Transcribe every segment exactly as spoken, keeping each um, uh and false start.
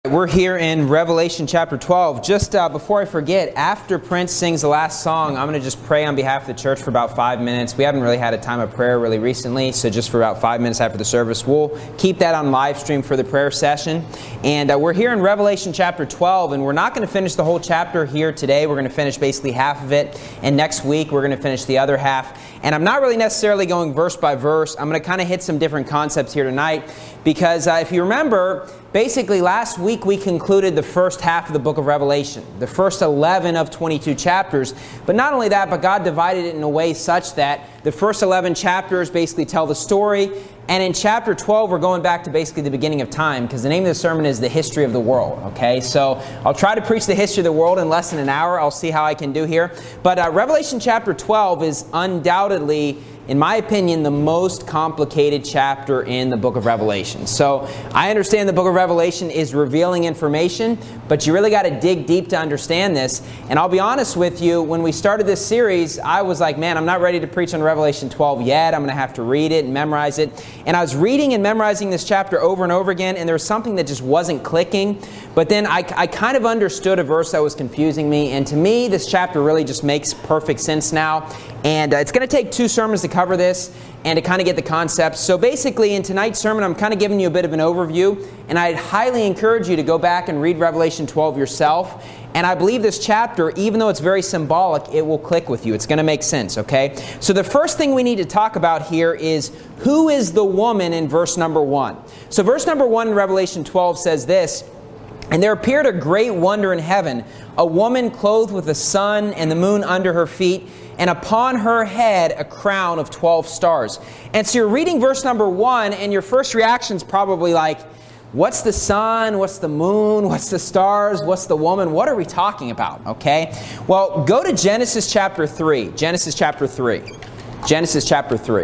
We're here in Revelation chapter twelve. Just uh, before I forget, after Prince sings the last song, I'm going to just pray on behalf of the church for about five minutes. We haven't really had a time of prayer really recently, so just for about five minutes after the service, we'll keep that on live stream for the prayer session. And uh, we're here in Revelation chapter twelve, and we're not going to finish the whole chapter here today. We're going to finish basically half of it, and next week we're going to finish the other half. And I'm not really necessarily going verse by verse. I'm going to kind of hit some different concepts here tonight, because uh, if you remember, basically, last week we concluded the first half of the book of Revelation, the first eleven of twenty-two chapters. But not only that, but God divided it in a way such that the first eleven chapters basically tell the story. And in chapter twelve, we're going back to basically the beginning of time, because the name of the sermon is The History of the World. Okay, so I'll try to preach the history of the world in less than an hour. I'll see how I can do here. But uh, Revelation chapter twelve is undoubtedly, in my opinion, the most complicated chapter in the book of Revelation. So I understand the book of Revelation is revealing information, but you really got to dig deep to understand this. And I'll be honest with you, when we started this series, I was like, man, I'm not ready to preach on Revelation twelve yet. I'm going to have to read it and memorize it. And I was reading and memorizing this chapter over and over again, and there was something that just wasn't clicking. But then I, I kind of understood a verse that was confusing me. And to me, this chapter really just makes perfect sense now. And uh, it's going to take two sermons to cover this and to kind of get the concepts. So basically, in tonight's sermon, I'm kind of giving you a bit of an overview. And I'd highly encourage you to go back and read Revelation twelve yourself. And I believe this chapter, even though it's very symbolic, it will click with you. It's going to make sense, okay? So the first thing we need to talk about here is, who is the woman in verse number one? So verse number one in Revelation twelve says this: "And there appeared a great wonder in heaven, a woman clothed with the sun and the moon under her feet, and upon her head a crown of twelve stars." And so you're reading verse number one, and your first reaction is probably like, what's the sun? What's the moon? What's the stars? What's the woman? What are we talking about? Okay? Well, go to Genesis chapter three. Genesis chapter three. Genesis chapter three.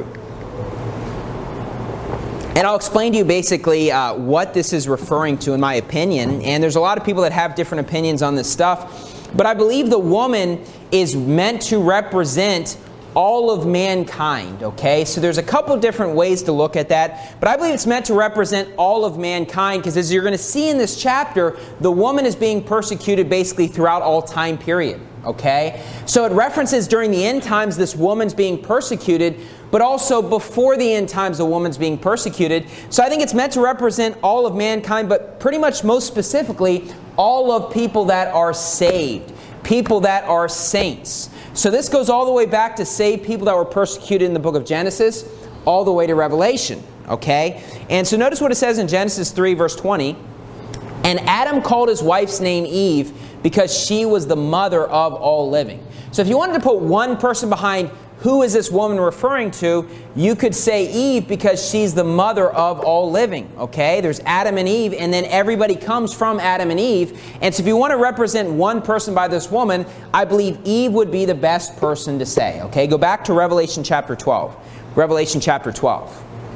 And I'll explain to you basically uh, what this is referring to, in my opinion. And there's a lot of people that have different opinions on this stuff. But I believe the woman is meant to represent all of mankind, okay? So there's a couple different ways to look at that. But I believe it's meant to represent all of mankind, because as you're going to see in this chapter, the woman is being persecuted basically throughout all time period, okay? So it references during the end times this woman's being persecuted, but also before the end times, the woman's being persecuted. So I think it's meant to represent all of mankind, but pretty much most specifically, all of people that are saved, people that are saints. So this goes all the way back to saved people that were persecuted in the book of Genesis, all the way to Revelation, okay? And so notice what it says in Genesis three, verse twenty. "And Adam called his wife's name Eve, because she was the mother of all living." So if you wanted to put one person behind who is this woman referring to, you could say Eve, because she's the mother of all living, okay? There's Adam and Eve, and then everybody comes from Adam and Eve. And so if you want to represent one person by this woman, I believe Eve would be the best person to say, okay? Go back to Revelation chapter twelve. Revelation chapter twelve.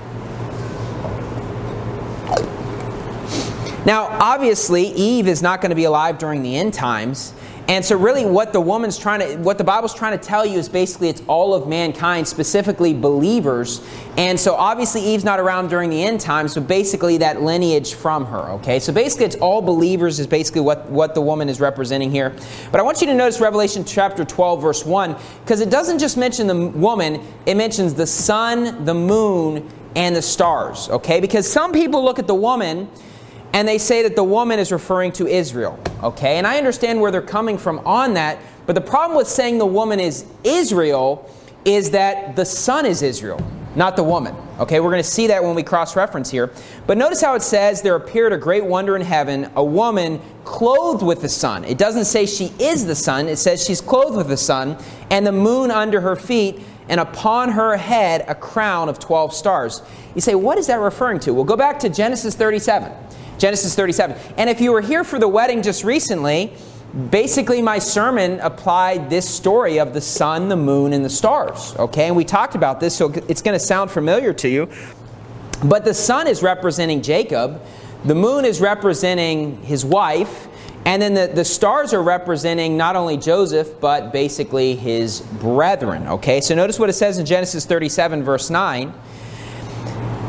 Now, obviously, Eve is not going to be alive during the end times. And so really what the woman's trying to, what the Bible's trying to tell you is basically it's all of mankind, specifically believers. And so obviously Eve's not around during the end times, so basically that lineage from her, okay? So basically it's all believers is basically what, what the woman is representing here. But I want you to notice Revelation chapter twelve, verse one, because it doesn't just mention the woman, it mentions the sun, the moon, and the stars, okay? Because some people look at the woman and they say that the woman is referring to Israel, okay? And I understand where they're coming from on that, but the problem with saying the woman is Israel is that the sun is Israel, not the woman, okay? We're going to see that when we cross-reference here. But notice how it says, "There appeared a great wonder in heaven, a woman clothed with the sun." It doesn't say she is the sun, it says she's clothed with the sun, "and the moon under her feet, and upon her head a crown of twelve stars." You say, what is that referring to? Well, go back to Genesis thirty-seven. Genesis thirty-seven. And if you were here for the wedding just recently, basically my sermon applied this story of the sun, the moon, and the stars. Okay, and we talked about this, so it's going to sound familiar to you. But the sun is representing Jacob, the moon is representing his wife, and then the, the stars are representing not only Joseph, but basically his brethren. Okay, so notice what it says in Genesis thirty-seven, verse nine.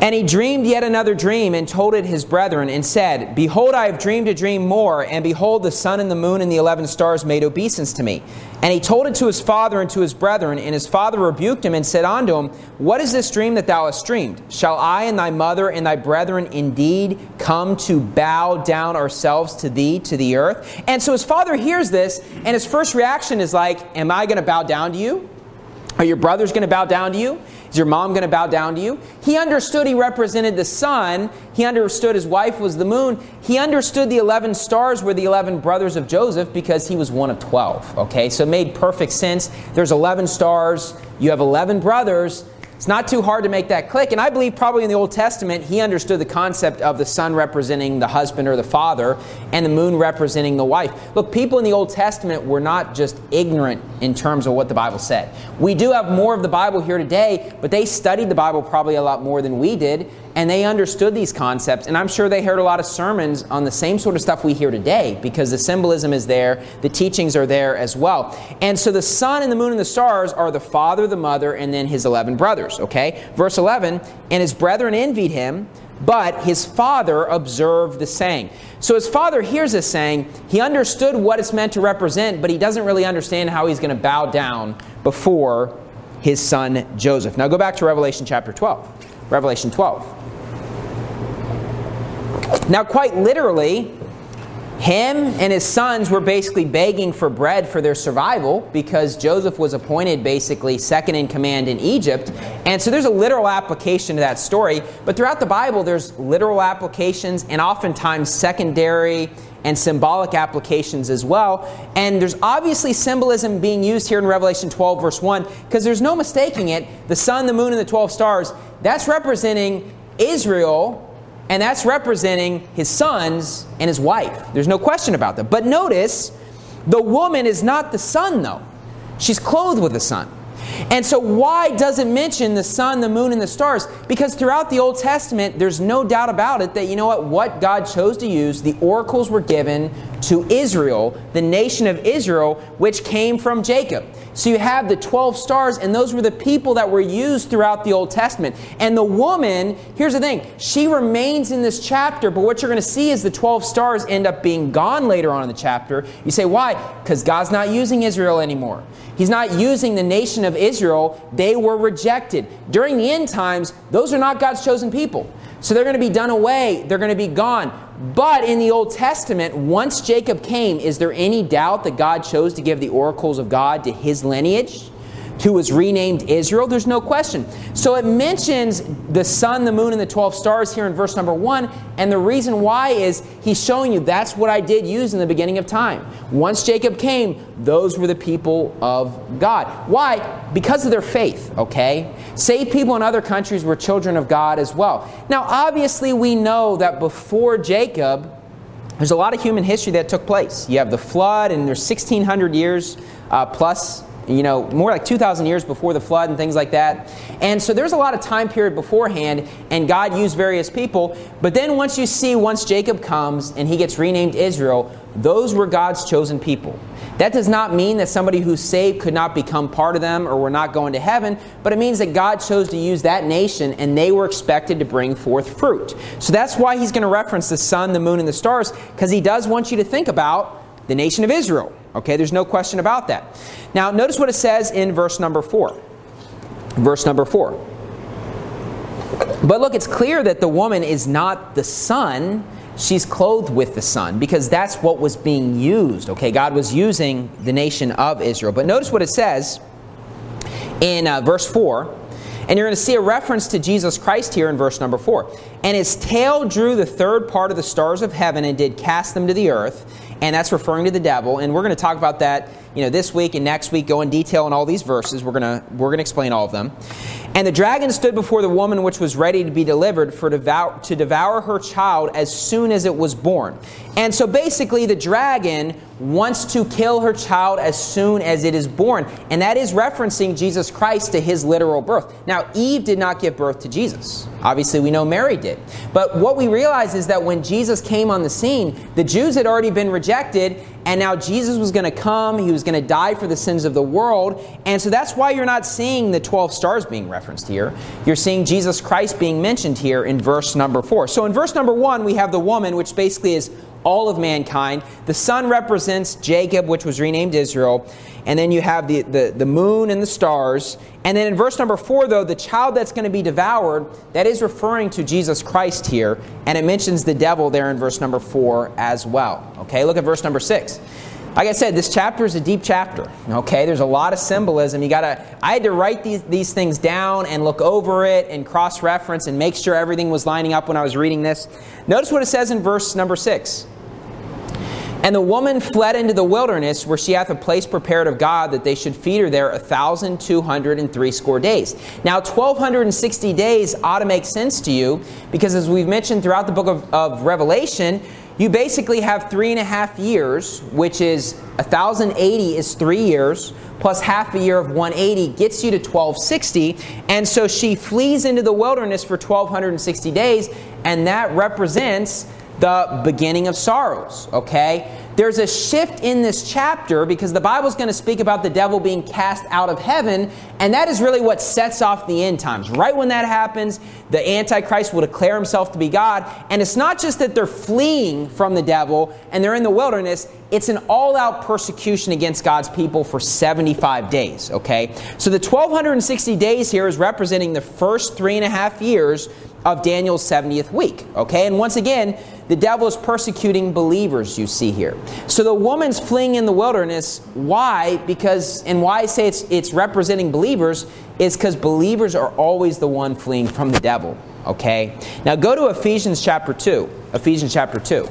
And he dreamed yet another dream, and told it his brethren, and said, Behold, I have dreamed a dream more, and behold, the sun and the moon and the eleven stars made obeisance to me. And he told it to his father and to his brethren, and his father rebuked him, and said unto him, What is this dream that thou hast dreamed? Shall I and thy mother and thy brethren indeed come to bow down ourselves to thee, to the earth? And so his father hears this, and his first reaction is like, Am I going to bow down to you? Are your brothers going to bow down to you? Is your mom going to bow down to you? He understood he represented the sun. He understood his wife was the moon. He understood the eleven stars were the eleven brothers of Joseph because he was one of twelve. Okay, so it made perfect sense. There's eleven stars. You have eleven brothers. It's not too hard to make that click. And I believe probably in the Old Testament, he understood the concept of the son representing the husband or the father and the moon representing the wife. Look, people in the Old Testament were not just ignorant in terms of what the Bible said. We do have more of the Bible here today, but they studied the Bible probably a lot more than we did, and they understood these concepts. And I'm sure they heard a lot of sermons on the same sort of stuff we hear today because the symbolism is there, the teachings are there as well. And so the sun and the moon and the stars are the father, the mother, and then his eleven brothers. Okay? Verse eleven, and his brethren envied him, but his father observed the saying. So his father hears this saying, he understood what it's meant to represent, but he doesn't really understand how he's going to bow down before his son Joseph. Now go back to Revelation chapter twelve. Revelation twelve. Now quite literally, him and his sons were basically begging for bread for their survival because Joseph was appointed basically second in command in Egypt. And so there's a literal application to that story. But throughout the Bible, there's literal applications and oftentimes secondary and symbolic applications as well. And there's obviously symbolism being used here in Revelation twelve verse one because there's no mistaking it. The sun, the moon, and the twelve stars, that's representing Israel. And that's representing his sons and his wife. There's no question about that. But notice, the woman is not the sun, though. She's clothed with the sun. And so why does it mention the sun, the moon, and the stars? Because throughout the Old Testament, there's no doubt about it that, you know what, what God chose to use, the oracles were given to Israel, the nation of Israel, which came from Jacob. So you have the twelve stars, and those were the people that were used throughout the Old Testament. And the woman, here's the thing, she remains in this chapter, but what you're going to see is the twelve stars end up being gone later on in the chapter. You say, why? Because God's not using Israel anymore. He's not using the nation of Israel. They were rejected. During the end times, those are not God's chosen people. So they're going to be done away. They're going to be gone. But in the Old Testament, once Jacob came, is there any doubt that God chose to give the oracles of God to his lineage, who was renamed Israel? There's no question. So it mentions the sun, the moon, and the twelve stars here in verse number one. And the reason why is he's showing you that's what I did use in the beginning of time. Once Jacob came, those were the people of God. Why? Because of their faith, okay? Saved people in other countries were children of God as well. Now, obviously, we know that before Jacob, there's a lot of human history that took place. You have the flood, and there's sixteen hundred years uh, plus, you know, more like two thousand years before the flood and things like that. And so there's a lot of time period beforehand, and God used various people. But then once you see, once Jacob comes and he gets renamed Israel, those were God's chosen people. That does not mean that somebody who's saved could not become part of them or were not going to heaven, but it means that God chose to use that nation and they were expected to bring forth fruit. So that's why he's going to reference the sun, the moon, and the stars, because he does want you to think about the nation of Israel. Okay, there's no question about that. Now, notice what it says in verse number four. Verse number four. But look, it's clear that the woman is not the sun. She's clothed with the sun, because that's what was being used. Okay, God was using the nation of Israel. But notice what it says in uh, verse four. And you're going to see a reference to Jesus Christ here in verse number four. And his tail drew the third part of the stars of heaven and did cast them to the earth. And that's referring to the devil. And we're going to talk about that, you know, this week and next week, go in detail on all these verses. We're going to we're going to explain all of them. And the dragon stood before the woman which was ready to be delivered for devour, to devour her child as soon as it was born. And so basically the dragon wants to kill her child as soon as it is born. And that is referencing Jesus Christ to his literal birth. Now, Eve did not give birth to Jesus. Obviously, we know Mary did. But what we realize is that when Jesus came on the scene, the Jews had already been rejected, and now Jesus was going to come. He was going to die for the sins of the world. And so that's why you're not seeing the twelve stars being referenced. referenced here. You're seeing Jesus Christ being mentioned here in verse number four. So in verse number one, we have the woman, which basically is all of mankind. The sun represents Jacob, which was renamed Israel. And then you have the, the, the moon and the stars. And then in verse number four, though, the child that's going to be devoured, that is referring to Jesus Christ here. And it mentions the devil there in verse number four as well. Okay, look at verse number six. Like I said, this chapter is a deep chapter. Okay, there's a lot of symbolism. You gotta. I had to write these, these things down and look over it and cross-reference and make sure everything was lining up when I was reading this. Notice what it says in verse number six. And the woman fled into the wilderness, where she hath a place prepared of God, that they should feed her there a thousand two hundred and threescore days. Now, twelve sixty days ought to make sense to you, because as we've mentioned throughout the book of, of Revelation, you basically have three and a half years, which is one thousand eighty is three years, plus half a year of one hundred eighty gets you to twelve sixty. And so she flees into the wilderness for twelve sixty days, and that represents the beginning of sorrows, okay? There's a shift in this chapter because the Bible's going to speak about the devil being cast out of heaven, and that is really what sets off the end times. Right when that happens, the Antichrist will declare himself to be God, and it's not just that they're fleeing from the devil and they're in the wilderness, it's an all-out persecution against God's people for seventy-five days, okay? So the twelve sixty days here is representing the first three and a half years of Daniel's seventieth week, okay? And once again, the devil is persecuting believers, you see here. So the woman's fleeing in the wilderness. Why? Because, and why I say it's, it's representing believers, is because believers are always the one fleeing from the devil, okay? Now go to Ephesians chapter two. Ephesians chapter two.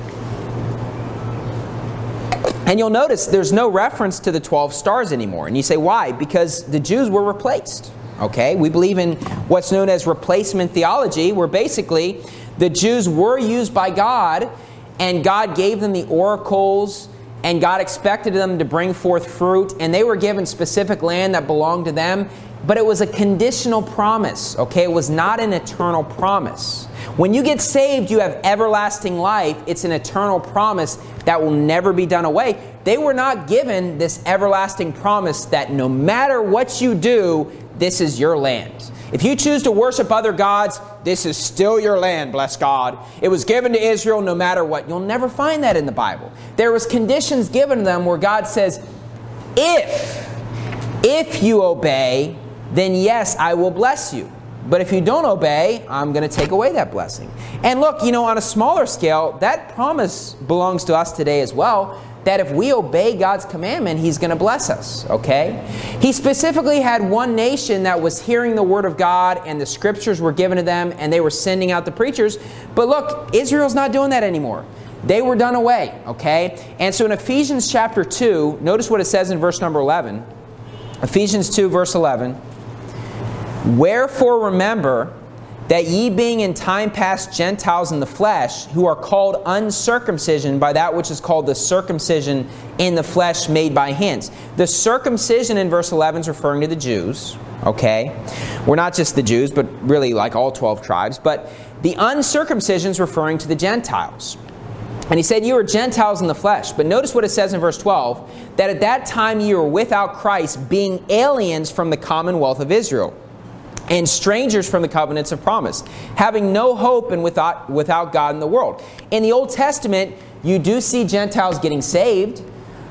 And you'll notice there's no reference to the twelve stars anymore. And you say, why? Because the Jews were replaced. Okay, we believe in what's known as replacement theology, where basically the Jews were used by God, and God gave them the oracles, and God expected them to bring forth fruit, and they were given specific land that belonged to them, but it was a conditional promise, okay? It was not an eternal promise. When you get saved, you have everlasting life. It's an eternal promise that will never be done away. They were not given this everlasting promise that no matter what you do, this is your land. If you choose to worship other gods, this is still your land, bless God. It was given to Israel no matter what. You'll never find that in the Bible. There was conditions given to them where God says, if, if you obey, then yes, I will bless you. But if you don't obey, I'm going to take away that blessing. And look, you know, on a smaller scale, that promise belongs to us today as well, that if we obey God's commandment, He's going to bless us, okay? He specifically had one nation that was hearing the Word of God, and the Scriptures were given to them, and they were sending out the preachers. But look, Israel's not doing that anymore. They were done away, okay? And so in Ephesians chapter two, notice what it says in verse number eleven. Ephesians two, verse eleven. Wherefore remember that ye being in time past Gentiles in the flesh, who are called uncircumcision by that which is called the circumcision in the flesh made by hands. The circumcision in verse eleven is referring to the Jews, okay? We're not just the Jews, but really like all twelve tribes. But the uncircumcision is referring to the Gentiles. And he said, you are Gentiles in the flesh. But notice what it says in verse twelve, that at that time you were without Christ, being aliens from the commonwealth of Israel, and strangers from the covenants of promise, having no hope and without, without God in the world. In the Old Testament, you do see Gentiles getting saved,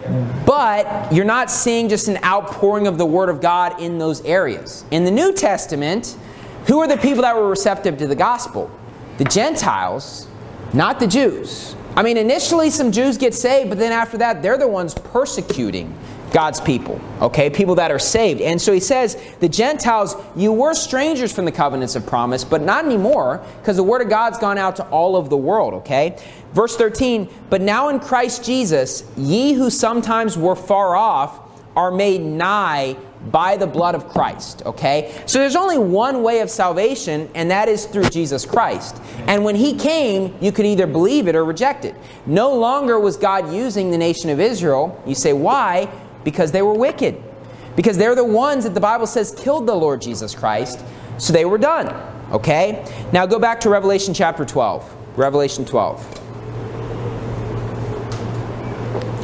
but you're not seeing just an outpouring of the Word of God in those areas. In the New Testament, who are the people that were receptive to the gospel? The Gentiles, not the Jews. I mean, initially some Jews get saved, but then after that, they're the ones persecuting God's people, okay? People that are saved. And so he says, the Gentiles, you were strangers from the covenants of promise, but not anymore, because the word of God's gone out to all of the world, okay? Verse thirteen, but now in Christ Jesus, ye who sometimes were far off are made nigh by the blood of Christ, okay? So there's only one way of salvation, and that is through Jesus Christ. And when He came, you could either believe it or reject it. No longer was God using the nation of Israel. You say, why? Because they were wicked. Because they're the ones that the Bible says killed the Lord Jesus Christ. So they were done. Okay? Now go back to Revelation chapter twelve. Revelation twelve.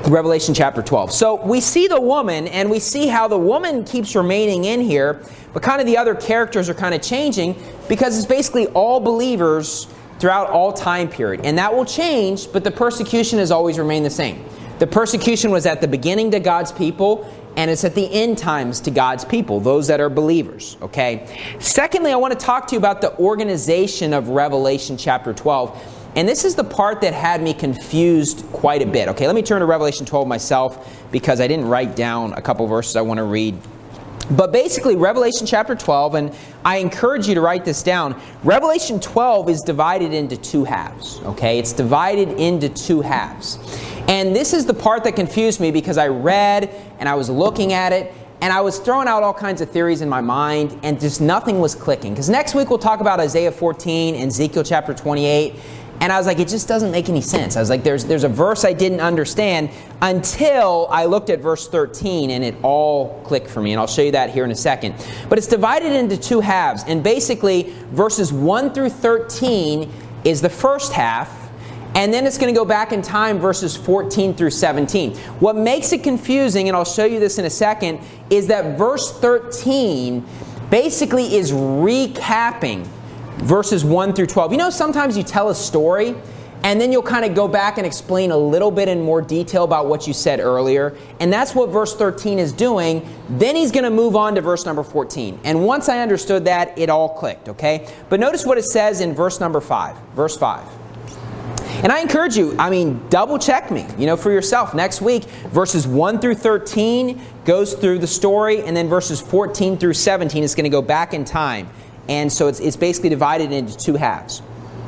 Revelation chapter twelve. So we see the woman, and we see how the woman keeps remaining in here, but kind of the other characters are kind of changing because it's basically all believers throughout all time period. And that will change, but the persecution has always remained the same. The persecution was at the beginning to God's people, and it's at the end times to God's people, those that are believers, okay? Secondly, I want to talk to you about the organization of Revelation chapter twelve. And this is the part that had me confused quite a bit. Okay, let me turn to Revelation twelve myself because I didn't write down a couple verses I want to read. But basically, Revelation chapter twelve, and I encourage you to write this down. Revelation twelve is divided into two halves. Okay, it's divided into two halves. And this is the part that confused me because I read and I was looking at it and I was throwing out all kinds of theories in my mind and just nothing was clicking. Because next week we'll talk about Isaiah fourteen and Ezekiel chapter twenty-eight. And I was like, it just doesn't make any sense. I was like, there's there's a verse I didn't understand until I looked at verse thirteen and it all clicked for me. And I'll show you that here in a second. But it's divided into two halves. And basically, verses one through thirteen is the first half. And then it's going to go back in time, verses fourteen through seventeen. What makes it confusing, and I'll show you this in a second, is that verse thirteen basically is recapping verses one through twelve. You know, sometimes you tell a story, and then you'll kind of go back and explain a little bit in more detail about what you said earlier. And that's what verse thirteen is doing. Then he's going to move on to verse number fourteen. And once I understood that, it all clicked, okay? But notice what it says in verse number five. Verse five. And I encourage you, I mean, double check me, you know, for yourself. Next week, verses one through thirteen goes through the story, and then verses fourteen through seventeen is going to go back in time. And so it's, it's basically divided into two halves.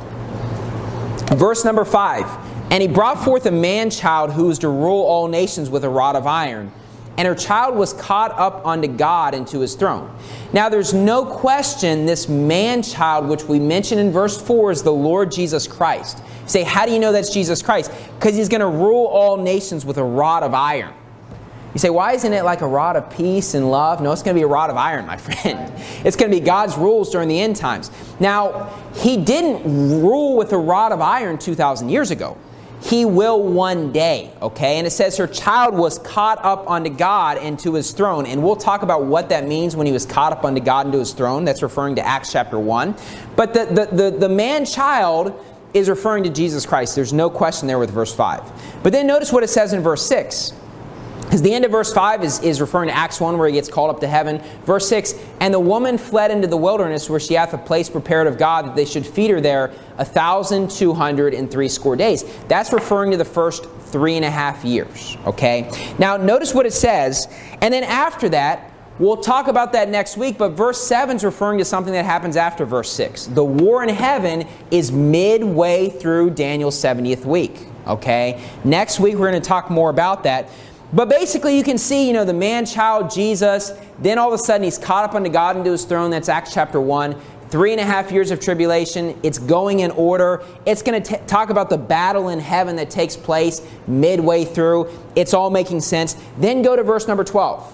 Verse number five. And he brought forth a man-child who was to rule all nations with a rod of iron. And her child was caught up unto God and to his throne. Now there's no question this man-child, which we mentioned in verse four, is the Lord Jesus Christ. You say, how do you know that's Jesus Christ? Because he's going to rule all nations with a rod of iron. You say, why isn't it like a rod of peace and love? No, it's going to be a rod of iron, my friend. It's going to be God's rules during the end times. Now, he didn't rule with a rod of iron two thousand years ago. He will one day, okay? And it says her child was caught up unto God and to his throne. And we'll talk about what that means when he was caught up unto God and to his throne. That's referring to Acts chapter one. But the, the, the, the man-child is referring to Jesus Christ. There's no question there with verse five. But then notice what it says in verse six. Because the end of verse five is, is referring to Acts one where he gets called up to heaven. Verse six, and the woman fled into the wilderness where she hath a place prepared of God that they should feed her there a thousand two hundred and three score days. That's referring to the first three and a half years. Okay? Now notice what it says. And then after that, we'll talk about that next week, but verse seven is referring to something that happens after verse six. The war in heaven is midway through Daniel's seventieth week. Okay? Next week we're going to talk more about that. But basically you can see, you know, the man-child, Jesus, then all of a sudden he's caught up unto God and to his throne. That's Acts chapter one. Three and a half years of tribulation. It's going in order. It's going to talk about the battle in heaven that takes place midway through. It's all making sense. Then go to verse number twelve.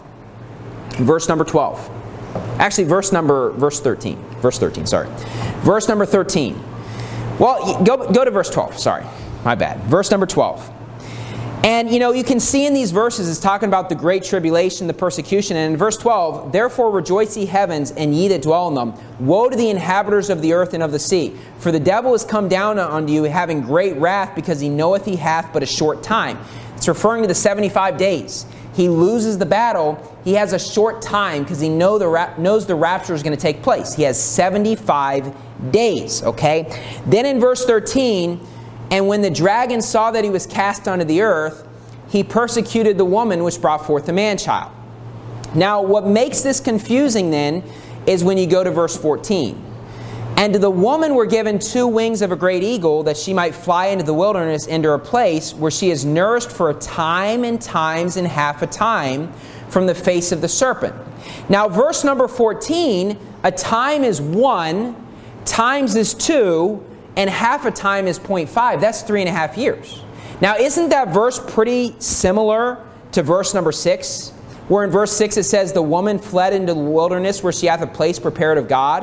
Verse number twelve. Actually, verse number, verse thirteen. Verse thirteen, sorry. Verse number thirteen. Well, go, go to verse twelve. Sorry. My bad. Verse number twelve. And, you know, you can see in these verses, it's talking about the great tribulation, the persecution. And in verse twelve, therefore rejoice ye heavens, and ye that dwell in them. Woe to the inhabitants of the earth and of the sea. For the devil is come down unto you, having great wrath, because he knoweth he hath but a short time. It's referring to the seventy-five days. He loses the battle. He has a short time because he know the ra- knows the rapture is going to take place. He has seventy-five days, okay? Then in verse thirteen... And when the dragon saw that he was cast unto the earth, he persecuted the woman which brought forth the man-child. Now, what makes this confusing then is when you go to verse fourteen. And to the woman were given two wings of a great eagle, that she might fly into the wilderness, into a place where she is nourished for a time and times and half a time from the face of the serpent. Now, verse number fourteen, a time is one, times is two, and half a time is zero point five. That's three and a half years. Now, isn't that verse pretty similar to verse number six? Where in verse six it says, the woman fled into the wilderness where she hath a place prepared of God,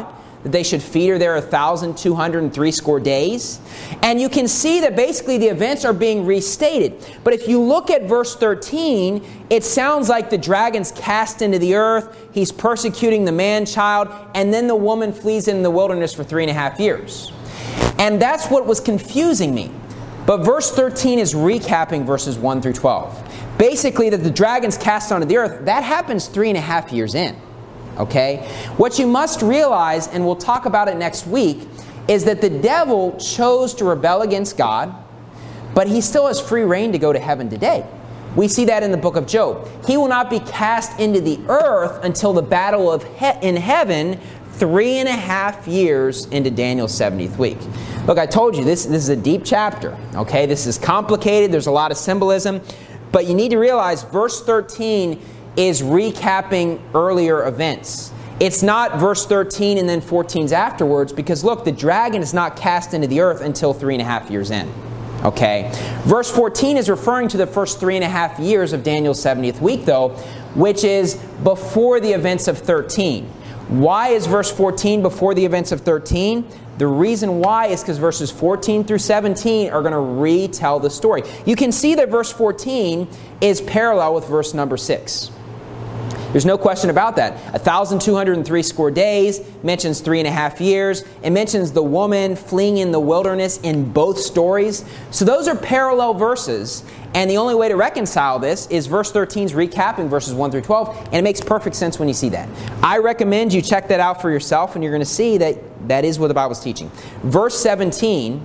that they should feed her there one thousand two hundred three score days. And you can see that basically the events are being restated. But if you look at verse thirteen, it sounds like the dragon's cast into the earth, he's persecuting the man-child, and then the woman flees in the wilderness for three and a half years. And that's what was confusing me. But verse thirteen is recapping verses one through twelve. Basically, that the dragon's cast onto the earth, that happens three and a half years in. Okay? What you must realize, and we'll talk about it next week, is that the devil chose to rebel against God, but he still has free reign to go to heaven today. We see that in the book of Job. He will not be cast into the earth until the battle of he- in heaven, three and a half years into Daniel's seventieth week. Look, I told you, this, this is a deep chapter. Okay? This is complicated. There's a lot of symbolism. But you need to realize verse thirteen is recapping earlier events. It's not verse thirteen and then fourteen's afterwards, because look, the dragon is not cast into the earth until three and a half years in. Okay? Verse fourteen is referring to the first three and a half years of Daniel's seventieth week, though, which is before the events of thirteen. Why is verse fourteen before the events of thirteen? The reason why is because verses fourteen through seventeen are going to retell the story. You can see that verse fourteen is parallel with verse number six. There's no question about that. one thousand two hundred three score days mentions three and a half years. It mentions the woman fleeing in the wilderness in both stories. So those are parallel verses. And the only way to reconcile this is verse thirteen's recapping verses one through twelve. And it makes perfect sense when you see that. I recommend you check that out for yourself, and you're going to see that that is what the Bible's teaching. Verse seventeen,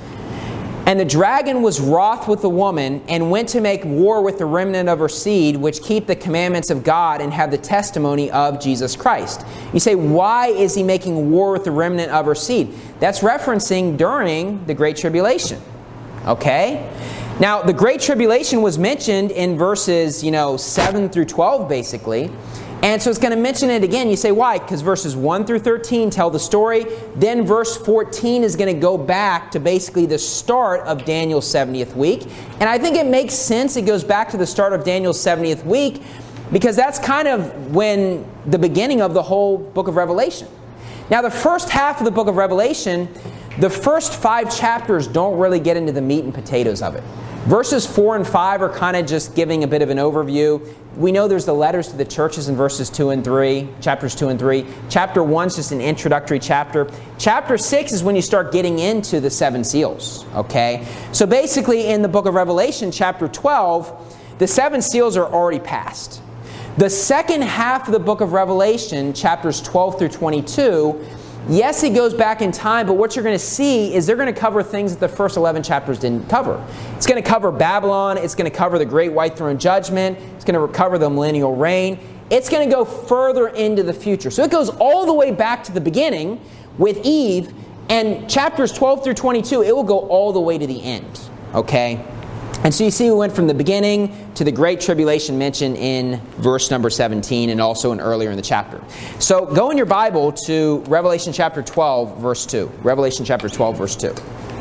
and the dragon was wroth with the woman, and went to make war with the remnant of her seed, which keep the commandments of God and have the testimony of Jesus Christ. You say, why is he making war with the remnant of her seed? That's referencing during the Great Tribulation. Okay? Now, the Great Tribulation was mentioned in verses, you know, seven through twelve, basically. And so it's going to mention it again. You say, why? Because verses one through thirteen tell the story. Then verse fourteen is going to go back to basically the start of Daniel's seventieth week. And I think it makes sense. It goes back to the start of Daniel's seventieth week, because that's kind of when the beginning of the whole book of Revelation. Now, the first half of the book of Revelation, the first five chapters don't really get into the meat and potatoes of it. Verses four and five are kind of just giving a bit of an overview. We know there's the letters to the churches in verses two and three, chapters two and three. Chapter one is just an introductory chapter. Chapter six is when you start getting into the seven seals. Okay? So basically in the book of Revelation, chapter twelve, the seven seals are already passed. The second half of the book of Revelation, chapters twelve through twenty-two, yes, it goes back in time, but what you're going to see is they're going to cover things that the first eleven chapters didn't cover. It's going to cover Babylon. It's going to cover the Great White Throne Judgment. It's going to cover the millennial reign. It's going to go further into the future. So it goes all the way back to the beginning with Eve, and chapters twelve through twenty-two, it will go all the way to the end. Okay? And so you see we went from the beginning to the Great Tribulation mentioned in verse number seventeen and also in earlier in the chapter. So go in your Bible to Revelation chapter twelve, verse two. Revelation chapter twelve, verse two.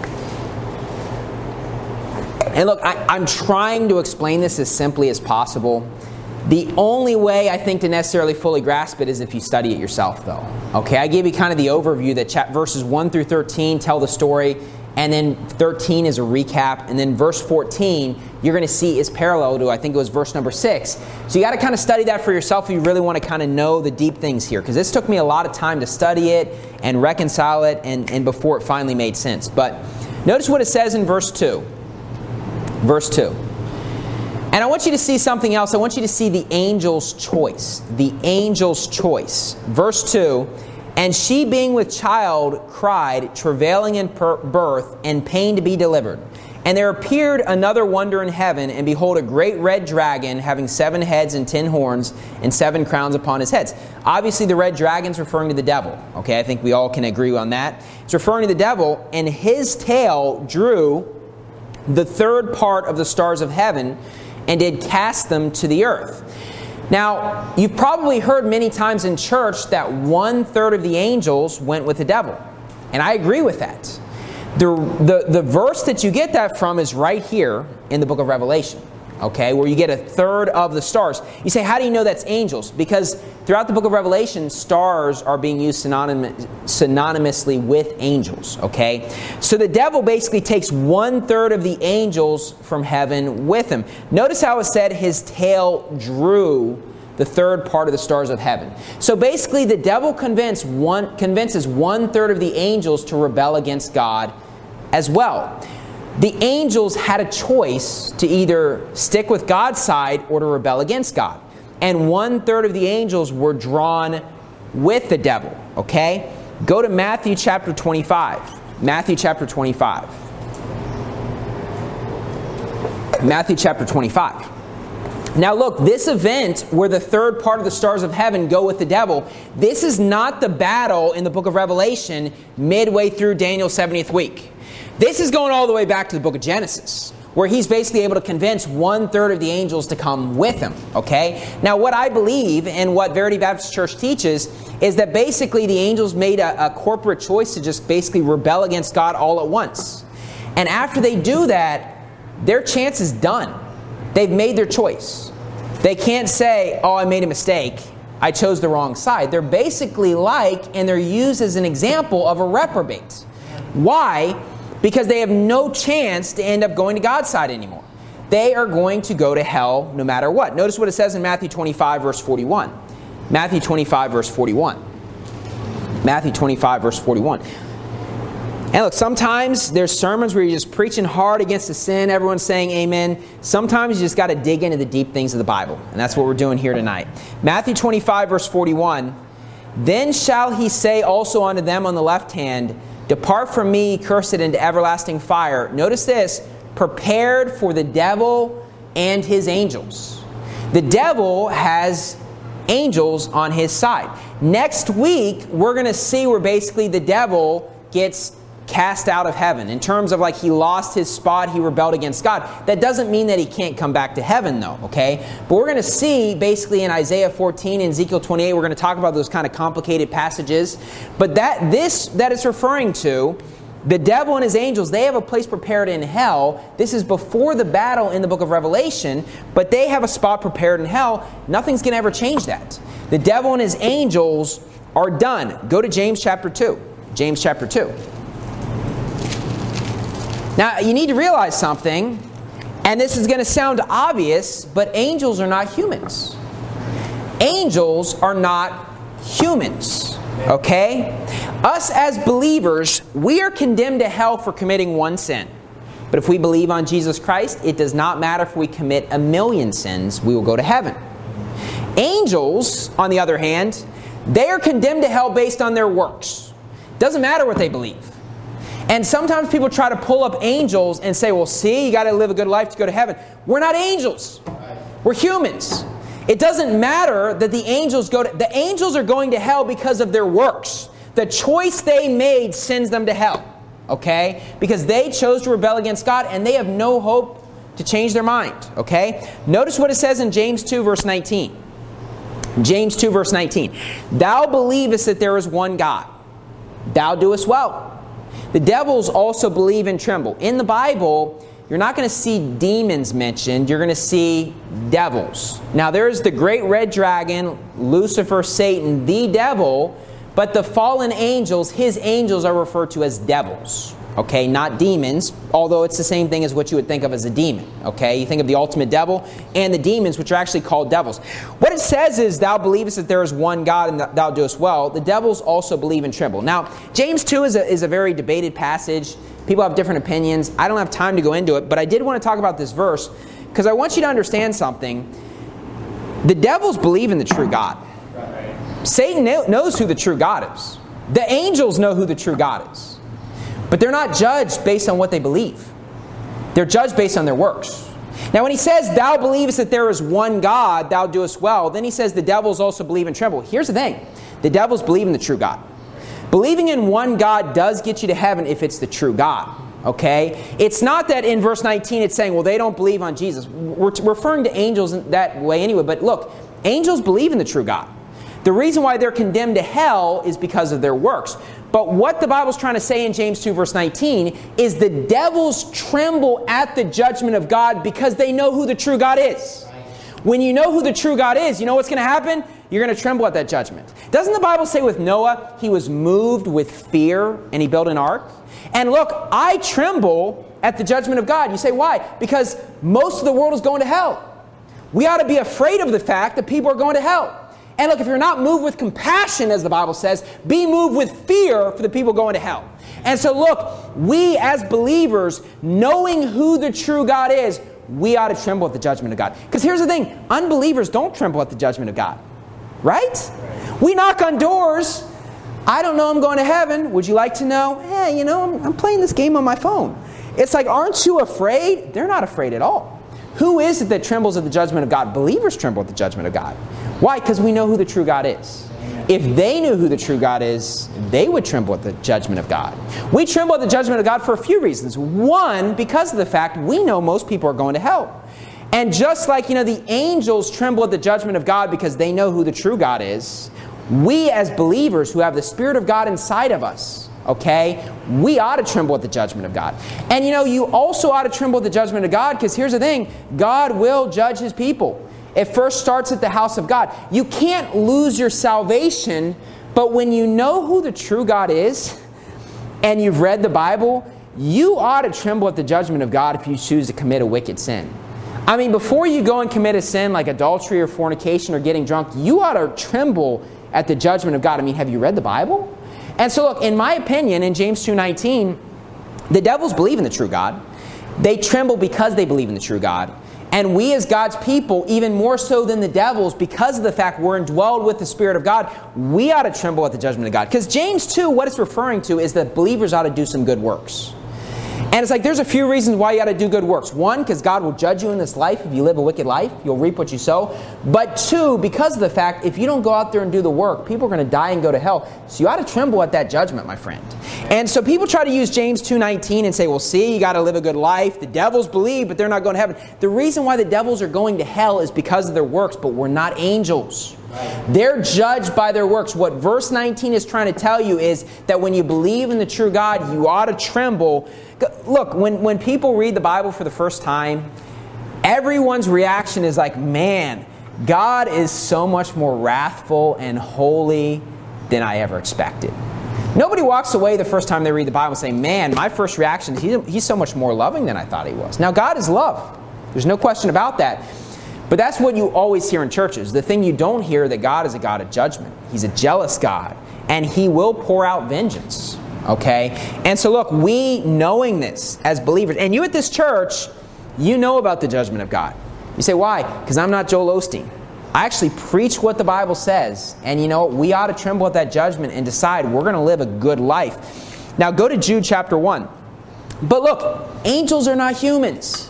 And look, I, I'm trying to explain this as simply as possible. The only way I think to necessarily fully grasp it is if you study it yourself, though. Okay, I gave you kind of the overview that chap- verses one through thirteen tell the story. And then thirteen is a recap. And then verse fourteen, you're going to see is parallel to, I think it was verse number six. So you got to kind of study that for yourself if you really want to kind of know the deep things here. Because this took me a lot of time to study it and reconcile it and, and before it finally made sense. But notice what it says in verse two. Verse two. And I want you to see something else. I want you to see the angel's choice. The angel's choice. Verse two. And she, being with child, cried, travailing in birth, and pain to be delivered. And there appeared another wonder in heaven, and behold, a great red dragon, having seven heads and ten horns, and seven crowns upon his heads. Obviously, the red dragon's referring to the devil. Okay, I think we all can agree on that. It's referring to the devil, and his tail drew the third part of the stars of heaven, and did cast them to the earth. Now, you've probably heard many times in church that one-third of the angels went with the devil. And I agree with that. The, the, the verse that you get that from is right here in the book of Revelation. okay, where you get a third of the stars. You say, how do you know that's angels? Because throughout the book of Revelation, stars are being used synonym- synonymously with angels, okay? So the devil basically takes one third of the angels from heaven with him. Notice how it said his tail drew the third part of the stars of heaven. So basically the devil convince one, convinces one third of the angels to rebel against God as well. The angels had a choice to either stick with God's side or to rebel against God. And one third of the angels were drawn with the devil, okay? Go to Matthew chapter twenty-five. Matthew chapter twenty-five. Matthew chapter twenty-five. Now look, this event where the third part of the stars of heaven go with the devil, this is not the battle in the book of Revelation midway through Daniel's seventieth week. This is going all the way back to the book of Genesis, where he's basically able to convince one third of the angels to come with him, okay? Now what I believe and what Verity Baptist Church teaches is that basically the angels made a, a corporate choice to just basically rebel against God all at once. And after they do that, their chance is done. They've made their choice. They can't say, oh, I made a mistake. I chose the wrong side. They're basically like, and they're used as an example of a reprobate. Why? Because they have no chance to end up going to God's side anymore. They are going to go to hell no matter what. Notice what it says in Matthew twenty-five, verse forty-one. Matthew twenty-five, verse forty-one. Matthew twenty-five, verse forty-one. And look, sometimes there's sermons where you're just preaching hard against the sin, everyone's saying amen. Sometimes you just got to dig into the deep things of the Bible. And that's what we're doing here tonight. Matthew twenty-five, verse forty-one. Then shall he say also unto them on the left hand, depart from me, cursed, into everlasting fire. Notice this, prepared for the devil and his angels. The devil has angels on his side. Next week, we're going to see where basically the devil gets cast out of heaven. In terms of like he lost his spot, he rebelled against God. That doesn't mean that he can't come back to heaven though, okay? But we're going to see basically in Isaiah fourteen and Ezekiel twenty-eight, we're going to talk about those kind of complicated passages. But that this that it's referring to, the devil and his angels, they have a place prepared in hell. This is before the battle in the book of Revelation, but they have a spot prepared in hell. Nothing's going to ever change that. The devil and his angels are done. Go to James chapter two. James chapter two. Now, you need to realize something, and this is going to sound obvious, but angels are not humans. Angels are not humans, okay? Us as believers, we are condemned to hell for committing one sin. But if we believe on Jesus Christ, it does not matter if we commit a million sins, we will go to heaven. Angels, on the other hand, they are condemned to hell based on their works. Doesn't matter what they believe. And sometimes people try to pull up angels and say, well, see, you got to live a good life to go to heaven. We're not angels. We're humans. It doesn't matter that the angels go to... The angels are going to hell because of their works. The choice they made sends them to hell. Okay? Because they chose to rebel against God and they have no hope to change their mind. Okay? Notice what it says in James two, verse nineteen. James two, verse nineteen. Thou believest that there is one God. Thou doest well. The devils also believe and tremble. In the Bible, you're not going to see demons mentioned. You're going to see devils. Now, there's the great red dragon, Lucifer, Satan, the devil. But the fallen angels, his angels are referred to as devils. Okay, not demons, although it's the same thing as what you would think of as a demon. Okay, you think of the ultimate devil and the demons, which are actually called devils. What it says is, thou believest that there is one God and thou doest well. The devils also believe and tremble. Now, James two is a, is a very debated passage. People have different opinions. I don't have time to go into it, but I did want to talk about this verse because I want you to understand something. The devils believe in the true God. Satan knows who the true God is. The angels know who the true God is. But they're not judged based on what they believe. They're judged based on their works. Now when he says, thou believest that there is one God, thou doest well, then he says the devils also believe and tremble. Here's the thing. The devils believe in the true God. Believing in one God does get you to heaven if it's the true God. Okay? It's not that in verse nineteen it's saying, well, they don't believe on Jesus. We're referring to angels in that way anyway. But look, angels believe in the true God. The reason why they're condemned to hell is because of their works. But what the Bible's trying to say in James two verse nineteen is the devils tremble at the judgment of God because they know who the true God is. When you know who the true God is, you know what's going to happen? You're going to tremble at that judgment. Doesn't the Bible say with Noah, he was moved with fear and he built an ark? And look, I tremble at the judgment of God. You say, why? Because most of the world is going to hell. We ought to be afraid of the fact that people are going to hell. And look, if you're not moved with compassion, as the Bible says, be moved with fear for the people going to hell. And so look, we as believers, knowing who the true God is, we ought to tremble at the judgment of God. Because here's the thing, unbelievers don't tremble at the judgment of God. Right? We knock on doors. I don't know I'm going to heaven. Would you like to know? Hey, you know, I'm, I'm playing this game on my phone. It's like, aren't you afraid? They're not afraid at all. Who is it that trembles at the judgment of God? Believers tremble at the judgment of God. Why? Because we know who the true God is. If they knew who the true God is, they would tremble at the judgment of God. We tremble at the judgment of God for a few reasons. One, because of the fact we know most people are going to hell. And just like, you know, the angels tremble at the judgment of God because they know who the true God is, we as believers who have the Spirit of God inside of us, okay, we ought to tremble at the judgment of God. And you know, you also ought to tremble at the judgment of God because here's the thing, God will judge His people. It first starts at the house of God. You can't lose your salvation, but when you know who the true God is and you've read the Bible, you ought to tremble at the judgment of God if you choose to commit a wicked sin. I mean, before you go and commit a sin like adultery or fornication or getting drunk, you ought to tremble at the judgment of God. I mean, have you read the Bible? And so look, in my opinion, in James two nineteen, the devils believe in the true God. They tremble because they believe in the true God. And we as God's people, even more so than the devils, because of the fact we're indwelled with the Spirit of God, we ought to tremble at the judgment of God. Because James two, what it's referring to is that believers ought to do some good works. And it's like there's a few reasons why you ought to do good works. One, because God will judge you in this life. If you live a wicked life, you'll reap what you sow. But two, because of the fact, if you don't go out there and do the work, people are going to die and go to hell. So you ought to tremble at that judgment, my friend. And so people try to use James two nineteen and say, well, see, you got to live a good life. The devils believe, but they're not going to heaven. The reason why the devils are going to hell is because of their works, but we're not angels. They're judged by their works. What verse nineteen is trying to tell you is that when you believe in the true God, you ought to tremble. Look, when, when people read the Bible for the first time, everyone's reaction is like, man, God is so much more wrathful and holy than I ever expected. Nobody walks away the first time they read the Bible saying, man, my first reaction is he's, he's so much more loving than I thought He was. Now, God is love. There's no question about that. But that's what you always hear in churches. The thing you don't hear, that God is a God of judgment. He's a jealous God. And He will pour out vengeance. Okay? And so look, we knowing this as believers, and you at this church, you know about the judgment of God. You say, why? Because I'm not Joel Osteen. I actually preach what the Bible says. And you know what? We ought to tremble at that judgment and decide we're going to live a good life. Now go to Jude chapter one. But look, angels are not humans.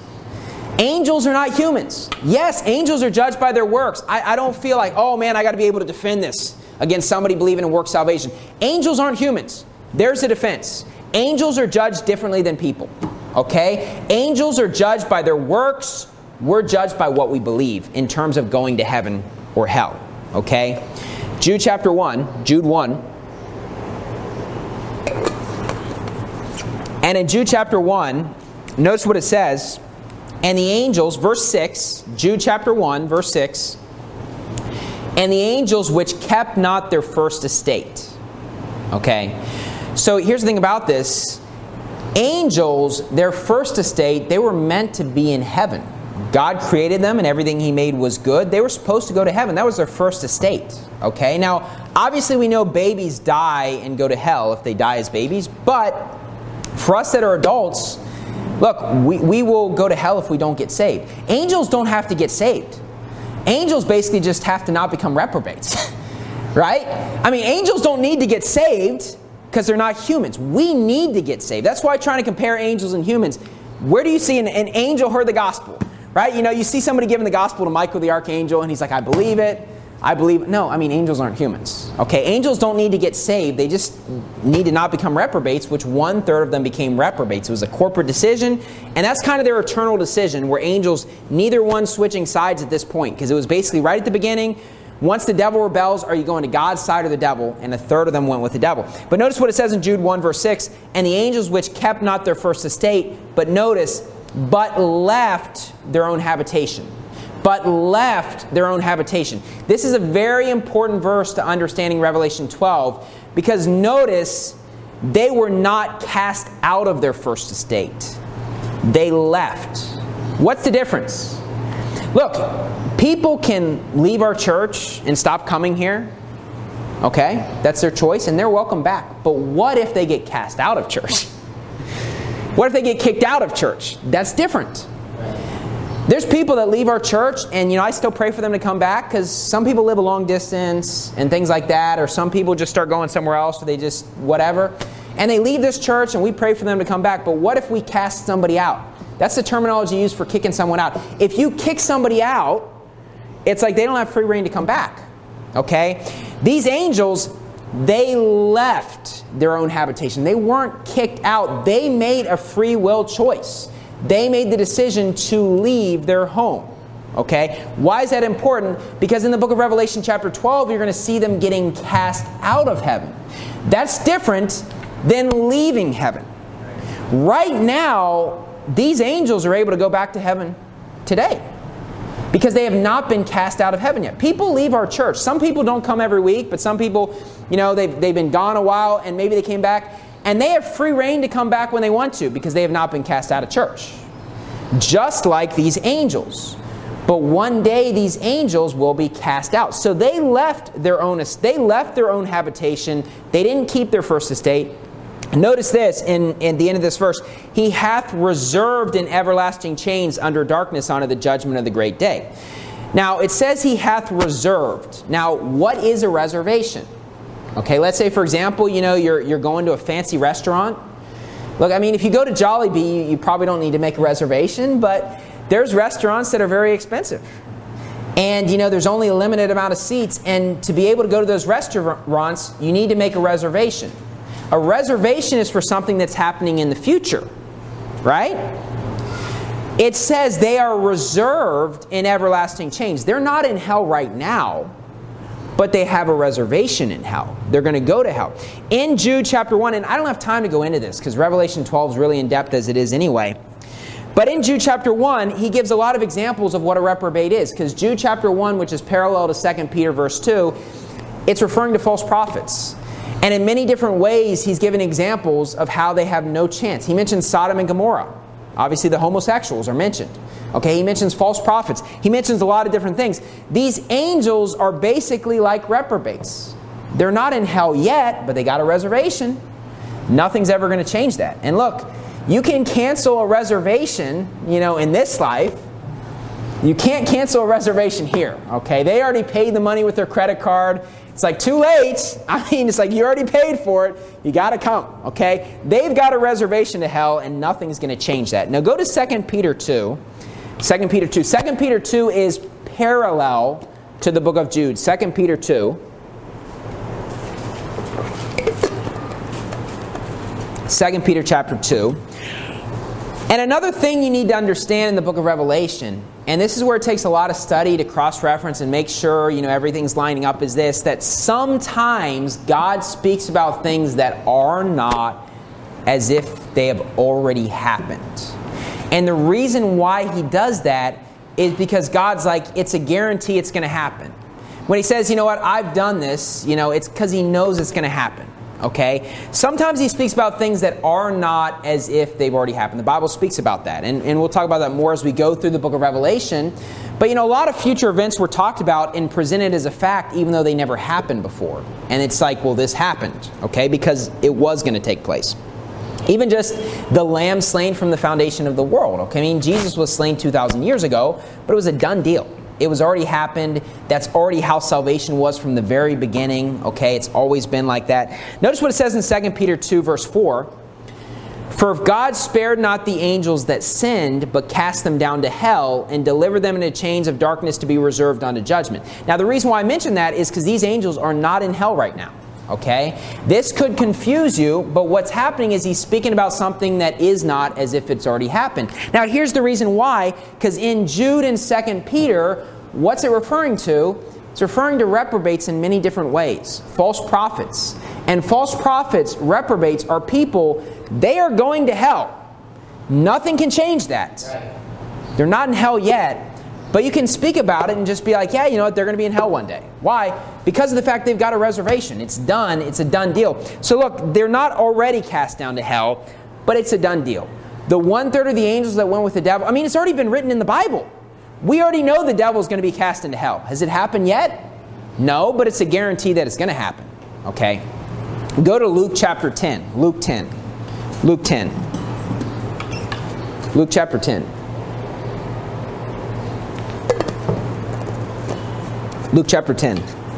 Angels are not humans. Yes, angels are judged by their works. I, I don't feel like, oh man, I got to be able to defend this against somebody believing in work salvation. Angels aren't humans. There's a defense. Angels are judged differently than people. Okay? Angels are judged by their works. We're judged by what we believe in terms of going to heaven or hell. Okay? Jude chapter one, Jude one. And in Jude chapter one, notice what it says. And the angels, verse six, Jude chapter one, verse six. And the angels which kept not their first estate. Okay? So here's the thing about this. Angels, their first estate, they were meant to be in heaven. God created them and everything He made was good. They were supposed to go to heaven. That was their first estate. Okay? Now, obviously we know babies die and go to hell if they die as babies. But for us that are adults, look, we, we will go to hell if we don't get saved. Angels don't have to get saved. Angels basically just have to not become reprobates. Right? I mean, angels don't need to get saved because they're not humans. We need to get saved. That's why I'm trying to compare angels and humans. Where do you see an, an angel heard the gospel? Right? You know, you see somebody giving the gospel to Michael the archangel and he's like, I believe it. I believe it. No, I mean, angels aren't humans. Okay, angels don't need to get saved. They just need to not become reprobates, which one third of them became reprobates. It was a corporate decision, and that's kind of their eternal decision, where angels, neither one switching sides at this point, because it was basically right at the beginning, Once the devil rebels, are you going to God's side or the devil? And a third of them went with the devil. But notice what it says in Jude one, verse six. And the angels which kept not their first estate, but notice, but left their own habitation. But left their own habitation. This is a very important verse to understanding Revelation twelve, because notice, they were not cast out of their first estate. They left. What's the difference? Look, people can leave our church and stop coming here. Okay? That's their choice, and they're welcome back. But what if they get cast out of church? What if they get kicked out of church? That's different. There's people that leave our church, and you know I still pray for them to come back, because some people live a long distance and things like that, or some people just start going somewhere else, or they just whatever. And they leave this church, and we pray for them to come back. But what if we cast somebody out? That's the terminology used for kicking someone out. If you kick somebody out, it's like they don't have free reign to come back. Okay? These angels, they left their own habitation. They weren't kicked out. They made a free will choice. They made the decision to leave their home. Okay? Why is that important? Because in the book of Revelation chapter twelve, you're going to see them getting cast out of heaven. That's different than leaving heaven. Right now, these angels are able to go back to heaven today, because they have not been cast out of heaven yet. People leave our church. Some people don't come every week, but some people, you know, they've, they've been gone a while, and maybe they came back. And they have free reign to come back when they want to, because they have not been cast out of church. Just like these angels. But one day these angels will be cast out. So they left their own, they left their own habitation. They didn't keep their first estate. Notice this in, in the end of this verse. He hath reserved in everlasting chains under darkness unto the judgment of the great day. Now it says he hath reserved. Now what is a reservation? Okay, let's say, for example, you know, you're, you're going to a fancy restaurant. Look, I mean, if you go to Jollibee, you, you probably don't need to make a reservation, but there's restaurants that are very expensive. And, you know, there's only a limited amount of seats, and to be able to go to those restaurants, you need to make a reservation. A reservation is for something that's happening in the future, right? It says they are reserved in everlasting chains. They're not in hell right now, but they have a reservation in hell. They're going to go to hell. In Jude chapter one, and I don't have time to go into this because Revelation twelve is really in depth as it is anyway. But in Jude chapter one, he gives a lot of examples of what a reprobate is. Because Jude chapter one, which is parallel to Second Peter verse two, it's referring to false prophets. And in many different ways, he's given examples of how they have no chance. He mentions Sodom and Gomorrah. Obviously, the homosexuals are mentioned. Okay, he mentions false prophets. He mentions a lot of different things. These angels are basically like reprobates. They're not in hell yet, but they got a reservation. Nothing's ever going to change that. And look, you can cancel a reservation, you know, in this life. You can't cancel a reservation here. Okay, they already paid the money with their credit card. It's like too late. I mean, it's like you already paid for it. You got to come, okay? They've got a reservation to hell, and nothing's going to change that. Now go to Second Peter two. Second Peter two. Second Peter two is parallel to the book of Jude. Second Peter two. Second Peter chapter two. And another thing you need to understand in the book of Revelation, and this is where it takes a lot of study to cross-reference and make sure, you know, everything's lining up, is this, that sometimes God speaks about things that are not as if they have already happened. And the reason why he does that is because God's like, it's a guarantee it's going to happen. When he says, you know what, I've done this, you know, it's because he knows it's going to happen. Okay? Sometimes he speaks about things that are not as if they've already happened. The Bible speaks about that. And, and we'll talk about that more as we go through the book of Revelation. But, you know, a lot of future events were talked about and presented as a fact even though they never happened before. And it's like, well, this happened. Okay? Because it was going to take place. Even just the lamb slain from the foundation of the world. Okay? I mean, Jesus was slain two thousand years ago, but it was a done deal. It was already happened. That's already how salvation was from the very beginning. Okay, it's always been like that. Notice what it says in Second Peter two, verse four. For if God spared not the angels that sinned, but cast them down to hell, and delivered them into chains of darkness to be reserved unto judgment. Now, the reason why I mention that is because these angels are not in hell right now. Okay? This could confuse you, but what's happening is he's speaking about something that is not as if it's already happened. Now, here's the reason why. Because in Jude and Second Peter, what's it referring to? It's referring to reprobates in many different ways. False prophets. And false prophets, reprobates, are people, they are going to hell. Nothing can change that. They're not in hell yet. But you can speak about it and just be like, yeah, you know what, they're going to be in hell one day. Why? Because of the fact they've got a reservation. It's done. It's a done deal. So look, they're not already cast down to hell, but it's a done deal. The one-third of the angels that went with the devil, I mean, it's already been written in the Bible. We already know the devil is going to be cast into hell. Has it happened yet? No, but it's a guarantee that it's going to happen. Okay? Go to Luke chapter ten. Luke ten. Luke ten. Luke chapter ten. Luke chapter ten.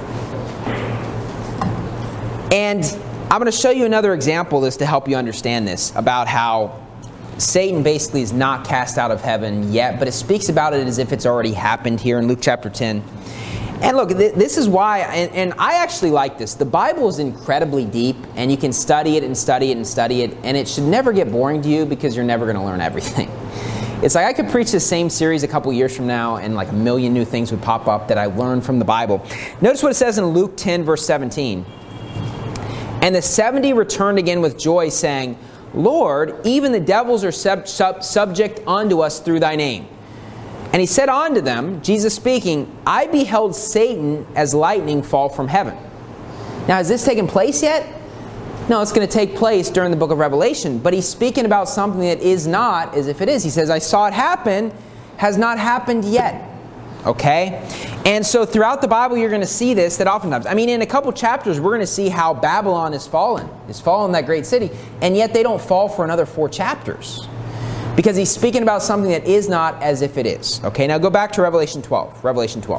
And I'm going to show you another example of this to help you understand this, about how Satan basically is not cast out of heaven yet, but it speaks about it as if it's already happened here in Luke chapter ten. And look, th- this is why, and, and I actually like this. The Bible is incredibly deep, and you can study it and study it and study it, and it should never get boring to you because you're never going to learn everything. It's like I could preach the same series a couple years from now and like a million new things would pop up that I learned from the Bible. Notice what it says in Luke ten, verse seventeen. And the seventy returned again with joy, saying, Lord, even the devils are sub- sub- subject unto us through thy name. And he said unto them, Jesus speaking, I beheld Satan as lightning fall from heaven. Now, has this taken place yet? No, it's going to take place during the book of Revelation. But he's speaking about something that is not as if it is. He says, I saw it happen, has not happened yet. Okay? And so throughout the Bible, you're going to see this, that oftentimes, I mean, in a couple chapters, we're going to see how Babylon has fallen. Has fallen, that great city. And yet they don't fall for another four chapters. Because he's speaking about something that is not as if it is. Okay, now go back to Revelation twelve. Revelation twelve.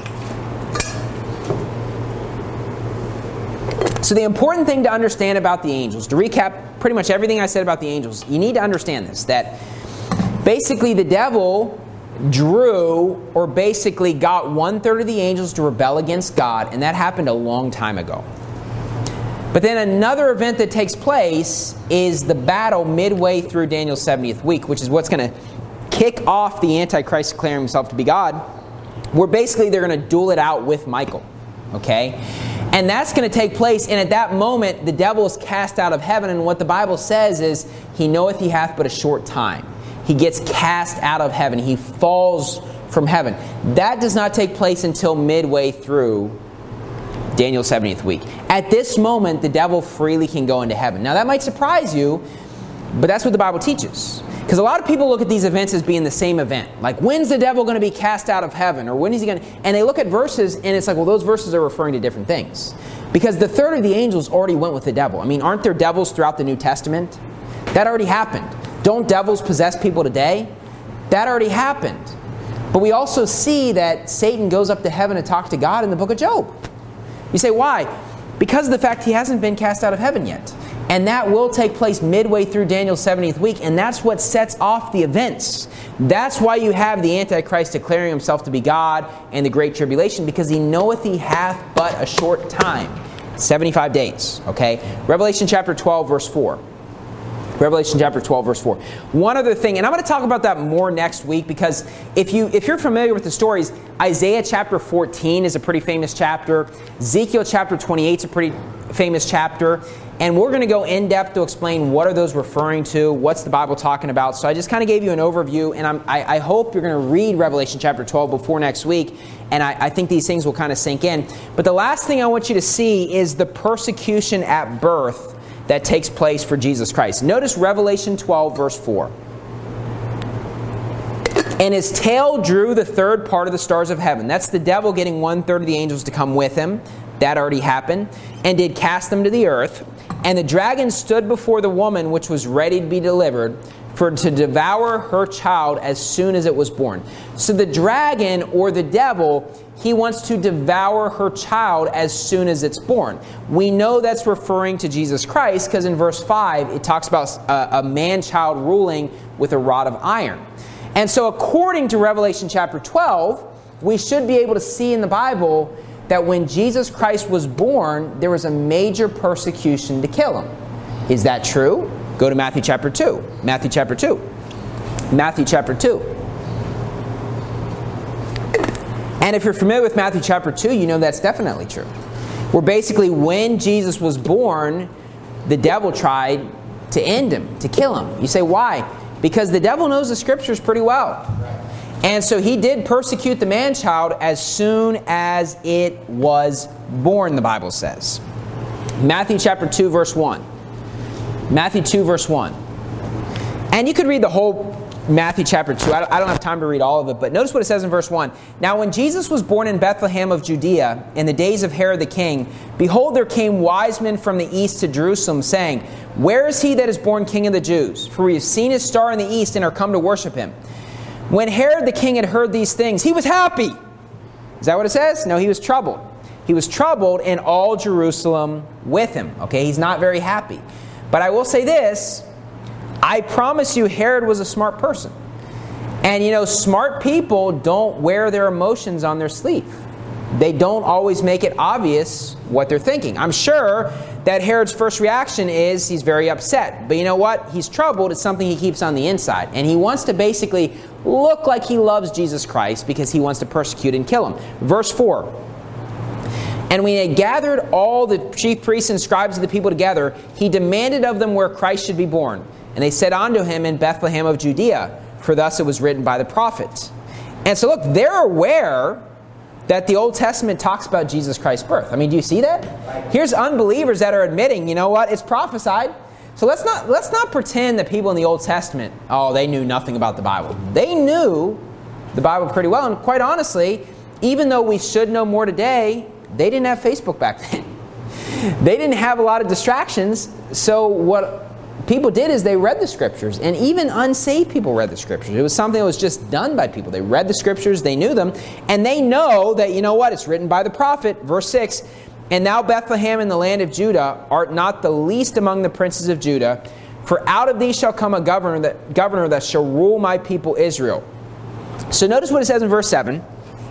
So the important thing to understand about the angels, to recap pretty much everything I said about the angels, you need to understand this, that basically the devil drew, or basically got one-third of the angels to rebel against God, and that happened a long time ago. But then another event that takes place is the battle midway through Daniel's seventieth week, which is what's going to kick off the Antichrist declaring himself to be God, where basically they're going to duel it out with Michael. Okay? And that's going to take place, and at that moment, the devil is cast out of heaven, and what the Bible says is, he knoweth he hath but a short time. He gets cast out of heaven. He falls from heaven. That does not take place until midway through Daniel's seventieth week. At this moment, the devil freely can go into heaven. Now, that might surprise you, but that's what the Bible teaches. Because a lot of people look at these events as being the same event. Like, when's the devil going to be cast out of heaven? Or when is he going to... And they look at verses, and it's like, well, those verses are referring to different things. Because the third of the angels already went with the devil. I mean, aren't there devils throughout the New Testament? That already happened. Don't devils possess people today? That already happened. But we also see that Satan goes up to heaven to talk to God in the book of Job. You say, why? Because of the fact he hasn't been cast out of heaven yet. And that will take place midway through Daniel's seventieth week, and that's what sets off the events. That's why you have the Antichrist declaring himself to be God and the Great Tribulation, because he knoweth he hath but a short time. seventy-five days, okay? Revelation chapter twelve, verse four. Revelation chapter twelve, verse four. One other thing, and I'm going to talk about that more next week, because if, you, if you're familiar with the stories, Isaiah chapter fourteen is a pretty famous chapter. Ezekiel chapter twenty-eight is a pretty famous chapter. And we're going to go in depth to explain what are those referring to, what's the Bible talking about. So I just kind of gave you an overview, and I'm, I, I hope you're going to read Revelation chapter twelve before next week, and I, I think these things will kind of sink in. But the last thing I want you to see is the persecution at birth that takes place for Jesus Christ. Notice Revelation twelve, verse four. And his tail drew the third part of the stars of heaven. That's the devil getting one-third of the angels to come with him. That already happened. And did cast them to the earth. And the dragon stood before the woman which was ready to be delivered, for to devour her child as soon as it was born. So the dragon, or the devil, he wants to devour her child as soon as it's born. We know that's referring to Jesus Christ, because in verse five, it talks about a, a man-child ruling with a rod of iron. And so according to Revelation chapter twelve, we should be able to see in the Bible that when Jesus Christ was born, there was a major persecution to kill him. Is that true? Go to Matthew chapter two. Matthew chapter two. Matthew chapter two. And if you're familiar with Matthew chapter two, you know that's definitely true. Where basically when Jesus was born, the devil tried to end him, to kill him. You say, why? Because the devil knows the scriptures pretty well. And so he did persecute the man-child as soon as it was born, the Bible says. Matthew chapter two, verse one. Matthew two, verse one. And you could read the whole Matthew chapter two. I don't have time to read all of it, but notice what it says in verse one. Now when Jesus was born in Bethlehem of Judea, in the days of Herod the king, behold, there came wise men from the east to Jerusalem, saying, Where is he that is born King of the Jews? For we have seen his star in the east and are come to worship him. When Herod the king had heard these things, he was happy. Is that what it says? No, he was troubled. He was troubled, and all Jerusalem with him. Okay, he's not very happy. But I will say this, I promise you Herod was a smart person. And you know, smart people don't wear their emotions on their sleeve. They don't always make it obvious what they're thinking. I'm sure that Herod's first reaction is he's very upset. But you know what? He's troubled. It's something he keeps on the inside. And he wants to basically look like he loves Jesus Christ because he wants to persecute and kill him. Verse four. And when he had gathered all the chief priests and scribes of the people together, he demanded of them where Christ should be born. And they said unto him, In Bethlehem of Judea, for thus it was written by the prophets. And so look, they're aware that the Old Testament talks about Jesus Christ's birth. I mean, do you see that? Here's unbelievers that are admitting, you know what, it's prophesied. So let's not let's not pretend that people in the Old Testament, oh, they knew nothing about the Bible. They knew the Bible pretty well. And quite honestly, even though we should know more today, they didn't have Facebook back then. They didn't have a lot of distractions. So what people did is they read the scriptures, and even unsaved people read the scriptures. It was something that was just done by people. They read the scriptures, they knew them, and they know that, you know what, it's written by the prophet. Verse six, And thou, Bethlehem, in the land of Judah, art not the least among the princes of Judah, for out of thee shall come a governor that, governor that shall rule my people Israel. So notice what it says in verse seven.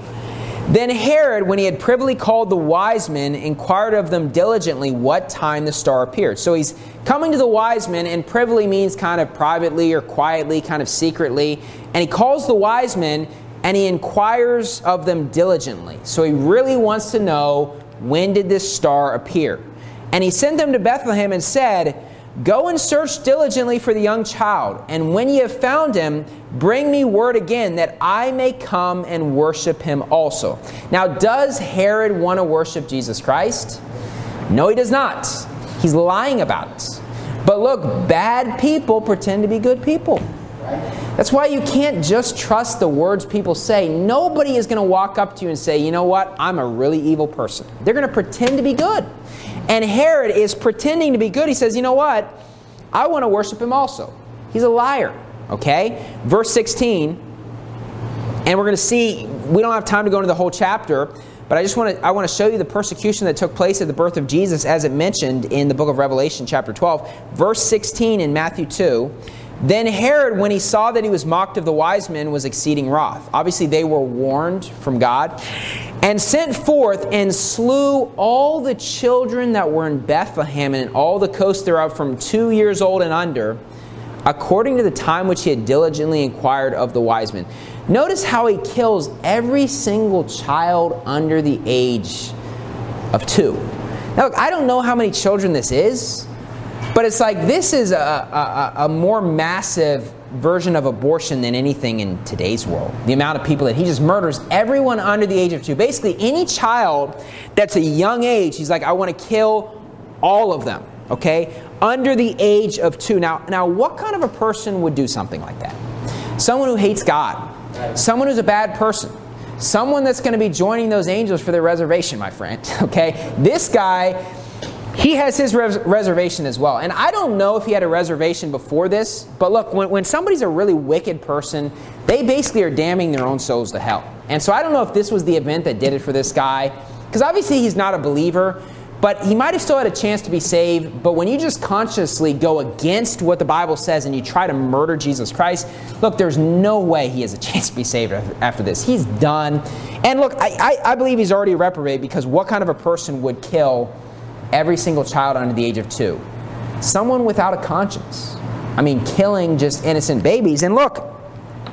Then Herod, when he had privily called the wise men, inquired of them diligently what time the star appeared. So he's coming to the wise men, and privily means kind of privately or quietly, kind of secretly. And he calls the wise men, and he inquires of them diligently. So he really wants to know, when did this star appear? And he sent them to Bethlehem and said, Go and search diligently for the young child, and when ye have found him, bring me word again, that I may come and worship him also. Now, does Herod want to worship Jesus Christ? No, he does not. He's lying about it. But look, bad people pretend to be good people. That's why you can't just trust the words people say. Nobody is going to walk up to you and say, you know what, I'm a really evil person. They're going to pretend to be good. And Herod is pretending to be good. He says, you know what, I want to worship him also. He's a liar. Okay? Verse sixteen, and we're going to see, we don't have time to go into the whole chapter, but I just want to I want to show you the persecution that took place at the birth of Jesus, as it mentioned in the book of Revelation chapter twelve. Verse sixteen in Matthew two. Then Herod, when he saw that he was mocked of the wise men, was exceeding wroth. Obviously, they were warned from God. And sent forth and slew all the children that were in Bethlehem and in all the coast thereof from two years old and under, according to the time which he had diligently inquired of the wise men. Notice how he kills every single child under the age of two. Now, look, I don't know how many children this is, but it's like this is a, a, a more massive version of abortion than anything in today's world. The amount of people that he just murders, everyone under the age of two. Basically, any child that's a young age, he's like, I want to kill all of them, okay? Under the age of two. Now, now, what kind of a person would do something like that? Someone who hates God. Someone who's a bad person. Someone that's going to be joining those angels for their reservation, my friend, okay? This guy, he has his res- reservation as well. And I don't know if he had a reservation before this, but look, when, when somebody's a really wicked person, they basically are damning their own souls to hell. And so I don't know if this was the event that did it for this guy, because obviously he's not a believer, but he might have still had a chance to be saved. But when you just consciously go against what the Bible says and you try to murder Jesus Christ, look, there's no way he has a chance to be saved after this. He's done. And look, I, I, I believe he's already a reprobate, because what kind of a person would kill every single child under the age of two? Someone without a conscience. I mean, killing just innocent babies. And look,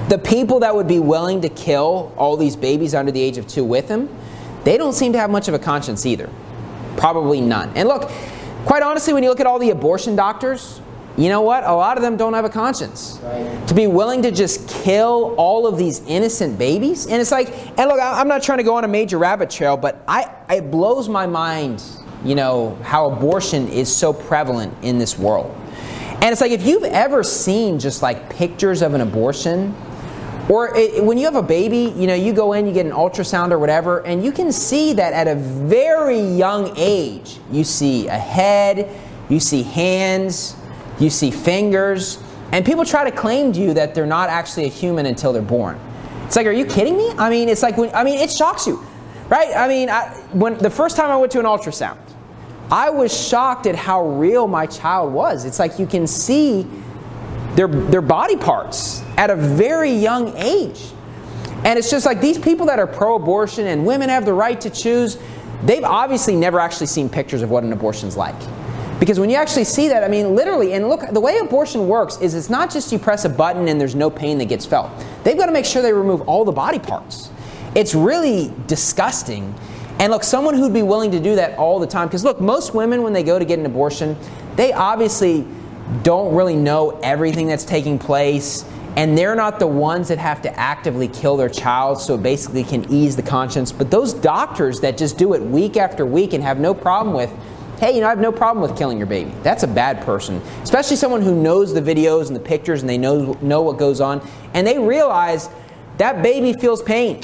the people that would be willing to kill all these babies under the age of two with him, they don't seem to have much of a conscience either. Probably none. And look, quite honestly, when you look at all the abortion doctors, you know what? A lot of them don't have a conscience. Right. To be willing to just kill all of these innocent babies. And it's like, and look, I'm not trying to go on a major rabbit trail, but I, it blows my mind, you know, how abortion is so prevalent in this world. And it's like, if you've ever seen just like pictures of an abortion, or it, when you have a baby, you know, you go in, you get an ultrasound or whatever, and you can see that at a very young age, you see a head, you see hands, you see fingers, and people try to claim to you that they're not actually a human until they're born. It's like, are you kidding me? I mean, it's like, when, I mean, it shocks you, right? I mean, I, when the first time I went to an ultrasound, I was shocked at how real my child was. It's like you can see their their body parts at a very young age. And it's just like these people that are pro-abortion and women have the right to choose, they've obviously never actually seen pictures of what an abortion's like. Because when you actually see that, I mean, literally, and look, the way abortion works is it's not just you press a button and there's no pain that gets felt. They've got to make sure they remove all the body parts. It's really disgusting. And look, someone who'd be willing to do that all the time, because look, most women, when they go to get an abortion, they obviously don't really know everything that's taking place, and they're not the ones that have to actively kill their child, so it basically can ease the conscience. But those doctors that just do it week after week and have no problem with, hey, you know, I have no problem with killing your baby. That's a bad person. Especially someone who knows the videos and the pictures and they know, know what goes on. And they realize that baby feels pain.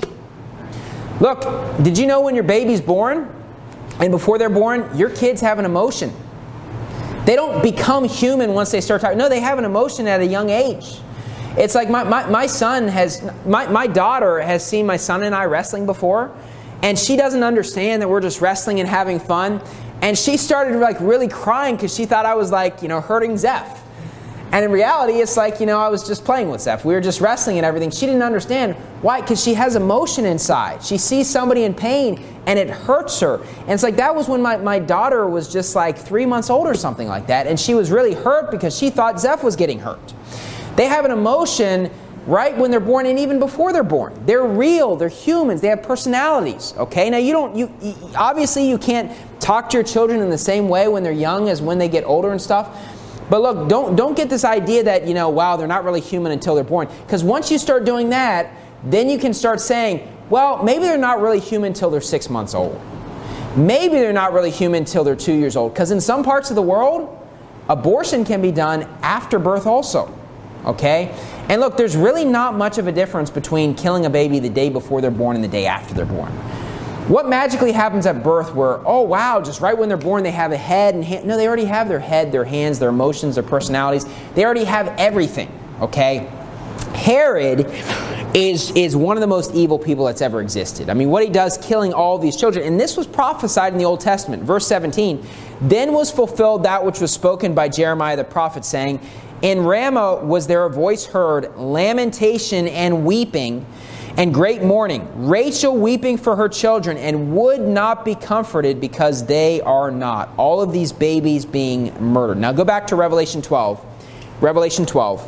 Look, did you know when your baby's born and before they're born, your kids have an emotion? They don't become human once they start talking. No, they have an emotion at a young age. It's like my, my, my son has, my, my daughter has seen my son and I wrestling before, and she doesn't understand that we're just wrestling and having fun. And she started like really crying because she thought I was like, you know, hurting Zeph. And in reality, it's like, you know, I was just playing with Zeph. We were just wrestling and everything. She didn't understand. Why? Because she has emotion inside. She sees somebody in pain and it hurts her. And it's like that was when my, my daughter was just like three months old or something like that. And she was really hurt because she thought Zeph was getting hurt. They have an emotion right when they're born and even before they're born. They're real. They're humans. They have personalities. Okay? Now you don't, you, you obviously you can't talk to your children in the same way when they're young as when they get older and stuff. But look, don't don't get this idea that, you know, wow, they're not really human until they're born. Because once you start doing that, then you can start saying, well, maybe they're not really human until they're six months old. Maybe they're not really human until they're two years old. Because in some parts of the world, abortion can be done after birth also. Okay? And look, there's really not much of a difference between killing a baby the day before they're born and the day after they're born. What magically happens at birth where, oh wow, just right when they're born they have a head and hand? No, they already have their head, their hands, their emotions, their personalities. They already have everything, okay? Herod is, is one of the most evil people that's ever existed. I mean, what he does, killing all these children. And this was prophesied in the Old Testament. Verse seventeen, then was fulfilled that which was spoken by Jeremiah the prophet, saying, in Ramah was there a voice heard, lamentation and weeping, and great mourning, Rachel weeping for her children, and would not be comforted because they are not. All of these babies being murdered. Now go back to Revelation twelve. Revelation twelve.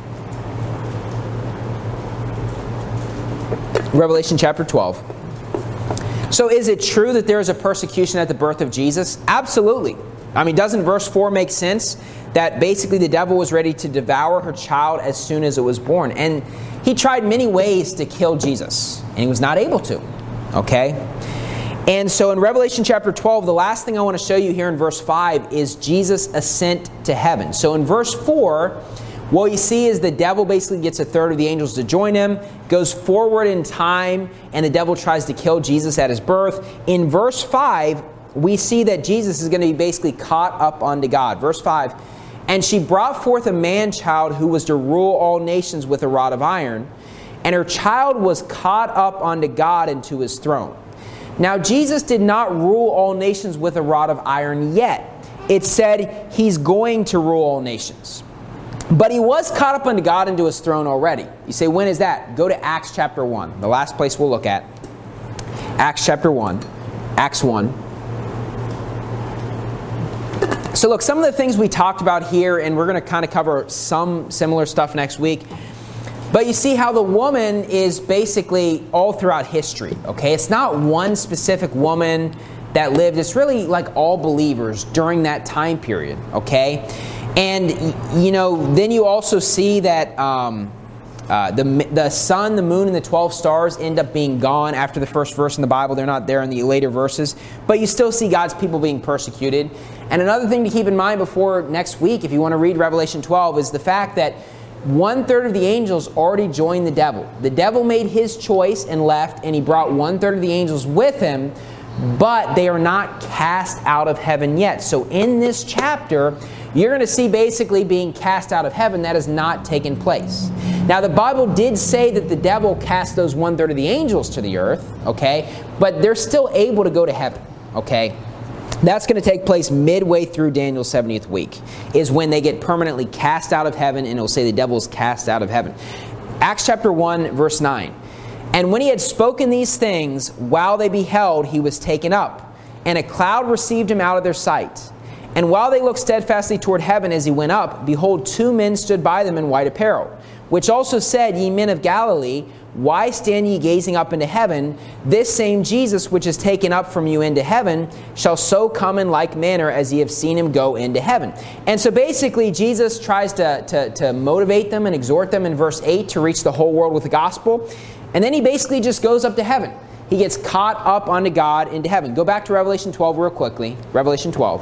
Revelation chapter twelve. So is it true that there is a persecution at the birth of Jesus? Absolutely. I mean, doesn't verse four make sense? That basically the devil was ready to devour her child as soon as it was born. And he tried many ways to kill Jesus, and he was not able to. Okay? And so in Revelation chapter twelve, the last thing I want to show you here in verse five is Jesus' ascent to heaven. So in verse four, what you see is the devil basically gets a third of the angels to join him, goes forward in time, and the devil tries to kill Jesus at his birth. In verse five, we see that Jesus is going to be basically caught up unto God. Verse five, and she brought forth a man-child who was to rule all nations with a rod of iron, and her child was caught up unto God and to his throne. Now Jesus did not rule all nations with a rod of iron yet. It said he's going to rule all nations. But he was caught up unto God and to his throne already. You say, when is that? Go to Acts chapter one, the last place we'll look at. Acts chapter one. Acts one. So look, some of the things we talked about here, and we're going to kind of cover some similar stuff next week. But you see how the woman is basically all throughout history, okay? It's not one specific woman that lived. It's really like all believers during that time period, okay? And, you know, then you also see that um, uh, the, the sun, the moon, and the twelve stars end up being gone after the first verse in the Bible. They're not there in the later verses. But you still see God's people being persecuted. And another thing to keep in mind before next week, if you want to read Revelation twelve, is the fact that one-third of the angels already joined the devil. The devil made his choice and left, and he brought one-third of the angels with him, but they are not cast out of heaven yet. So in this chapter, you're going to see basically being cast out of heaven. That has not taken place. Now, the Bible did say that the devil cast those one-third of the angels to the earth, okay? But they're still able to go to heaven, okay? That's going to take place midway through Daniel's seventieth week, is when they get permanently cast out of heaven, and it'll say the devil is cast out of heaven. Acts chapter one, verse nine. And when he had spoken these things, while they beheld, he was taken up, and a cloud received him out of their sight. And while they looked steadfastly toward heaven as he went up, behold, two men stood by them in white apparel, which also said, Ye men of Galilee, why stand ye gazing up into heaven? This same Jesus which is taken up from you into heaven shall so come in like manner as ye have seen him go into heaven. And so basically Jesus tries to, to, to motivate them and exhort them in verse eight to reach the whole world with the gospel. And then he basically just goes up to heaven. He gets caught up unto God into heaven. Go back to Revelation twelve real quickly. Revelation twelve.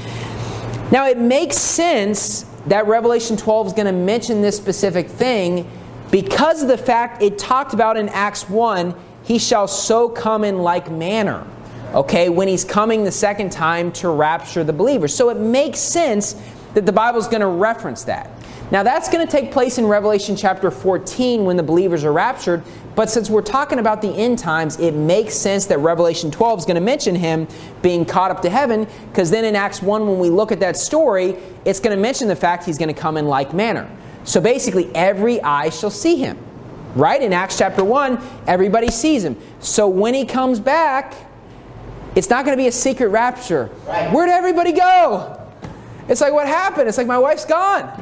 Now it makes sense that Revelation twelve is going to mention this specific thing because of the fact it talked about in Acts one, he shall so come in like manner, okay, when he's coming the second time to rapture the believers. So it makes sense that the Bible is going to reference that. Now that's going to take place in Revelation chapter fourteen when the believers are raptured, but since we're talking about the end times, it makes sense that Revelation twelve is going to mention him being caught up to heaven, because then in Acts one, when we look at that story, it's going to mention the fact he's going to come in like manner. So basically, every eye shall see him. Right? In Acts chapter one, everybody sees him. So when he comes back, it's not going to be a secret rapture. Right. Where'd everybody go? It's like, what happened? It's like, my wife's gone.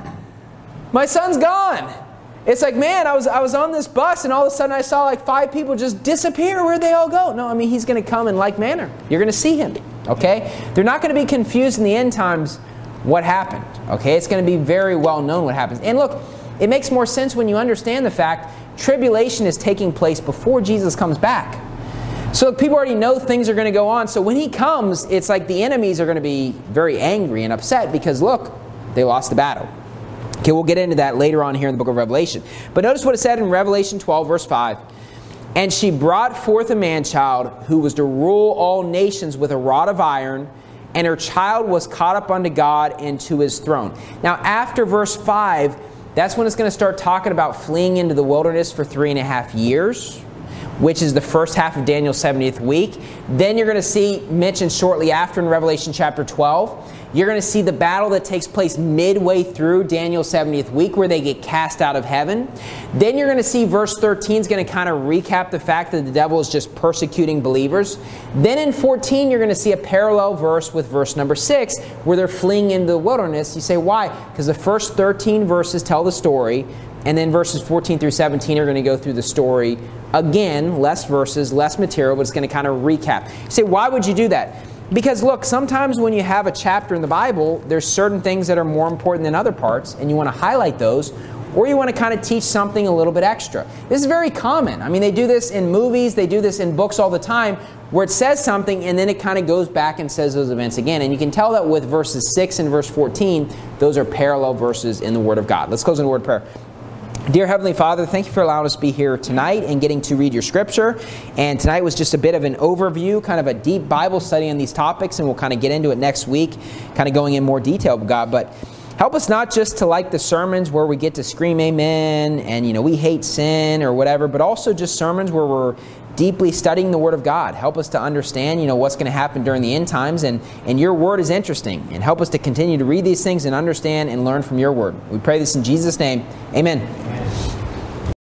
My son's gone. It's like, man, I was I was on this bus and all of a sudden I saw like five people just disappear. Where'd they all go? No, I mean, he's going to come in like manner. You're going to see him. Okay? They're not going to be confused in the end times what happened. Okay? It's going to be very well known what happens. And look, it makes more sense when you understand the fact tribulation is taking place before Jesus comes back. So look, people already know things are going to go on. So when he comes, it's like the enemies are going to be very angry and upset because, look, they lost the battle. Okay, we'll get into that later on here in the book of Revelation. But notice what it said in Revelation twelve, verse five. And she brought forth a man-child who was to rule all nations with a rod of iron, and her child was caught up unto God and to his throne. Now, after verse five, that's when it's going to start talking about fleeing into the wilderness for three and a half years, which is the first half of Daniel's seventieth week. Then you're going to see mentioned shortly after in Revelation chapter twelve. You're going to see the battle that takes place midway through Daniel's seventieth week where they get cast out of heaven. Then you're going to see verse thirteen is going to kind of recap the fact that the devil is just persecuting believers. Then in fourteen, you're going to see a parallel verse with verse number six where they're fleeing into the wilderness. You say, why? Because the first thirteen verses tell the story, and then verses fourteen through seventeen are going to go through the story again. Less verses, less material, but it's going to kind of recap. You say, why would you do that? Because look, sometimes when you have a chapter in the Bible, there's certain things that are more important than other parts, and you want to highlight those, or you want to kind of teach something a little bit extra. This is very common. I mean, they do this in movies, they do this in books all the time, where it says something, and then it kind of goes back and says those events again. And you can tell that with verses six and verse fourteen, those are parallel verses in the Word of God. Let's close in a word of prayer. Dear Heavenly Father, thank you for allowing us to be here tonight and getting to read your Scripture. And tonight was just a bit of an overview, kind of a deep Bible study on these topics, and we'll kind of get into it next week, kind of going in more detail, God. But help us not just to like the sermons where we get to scream amen and, you know, we hate sin or whatever, but also just sermons where we're deeply studying the Word of God. Help us to understand, you know, what's going to happen during the end times, and, and your Word is interesting. And help us to continue to read these things and understand and learn from your Word. We pray this in Jesus' name. Amen.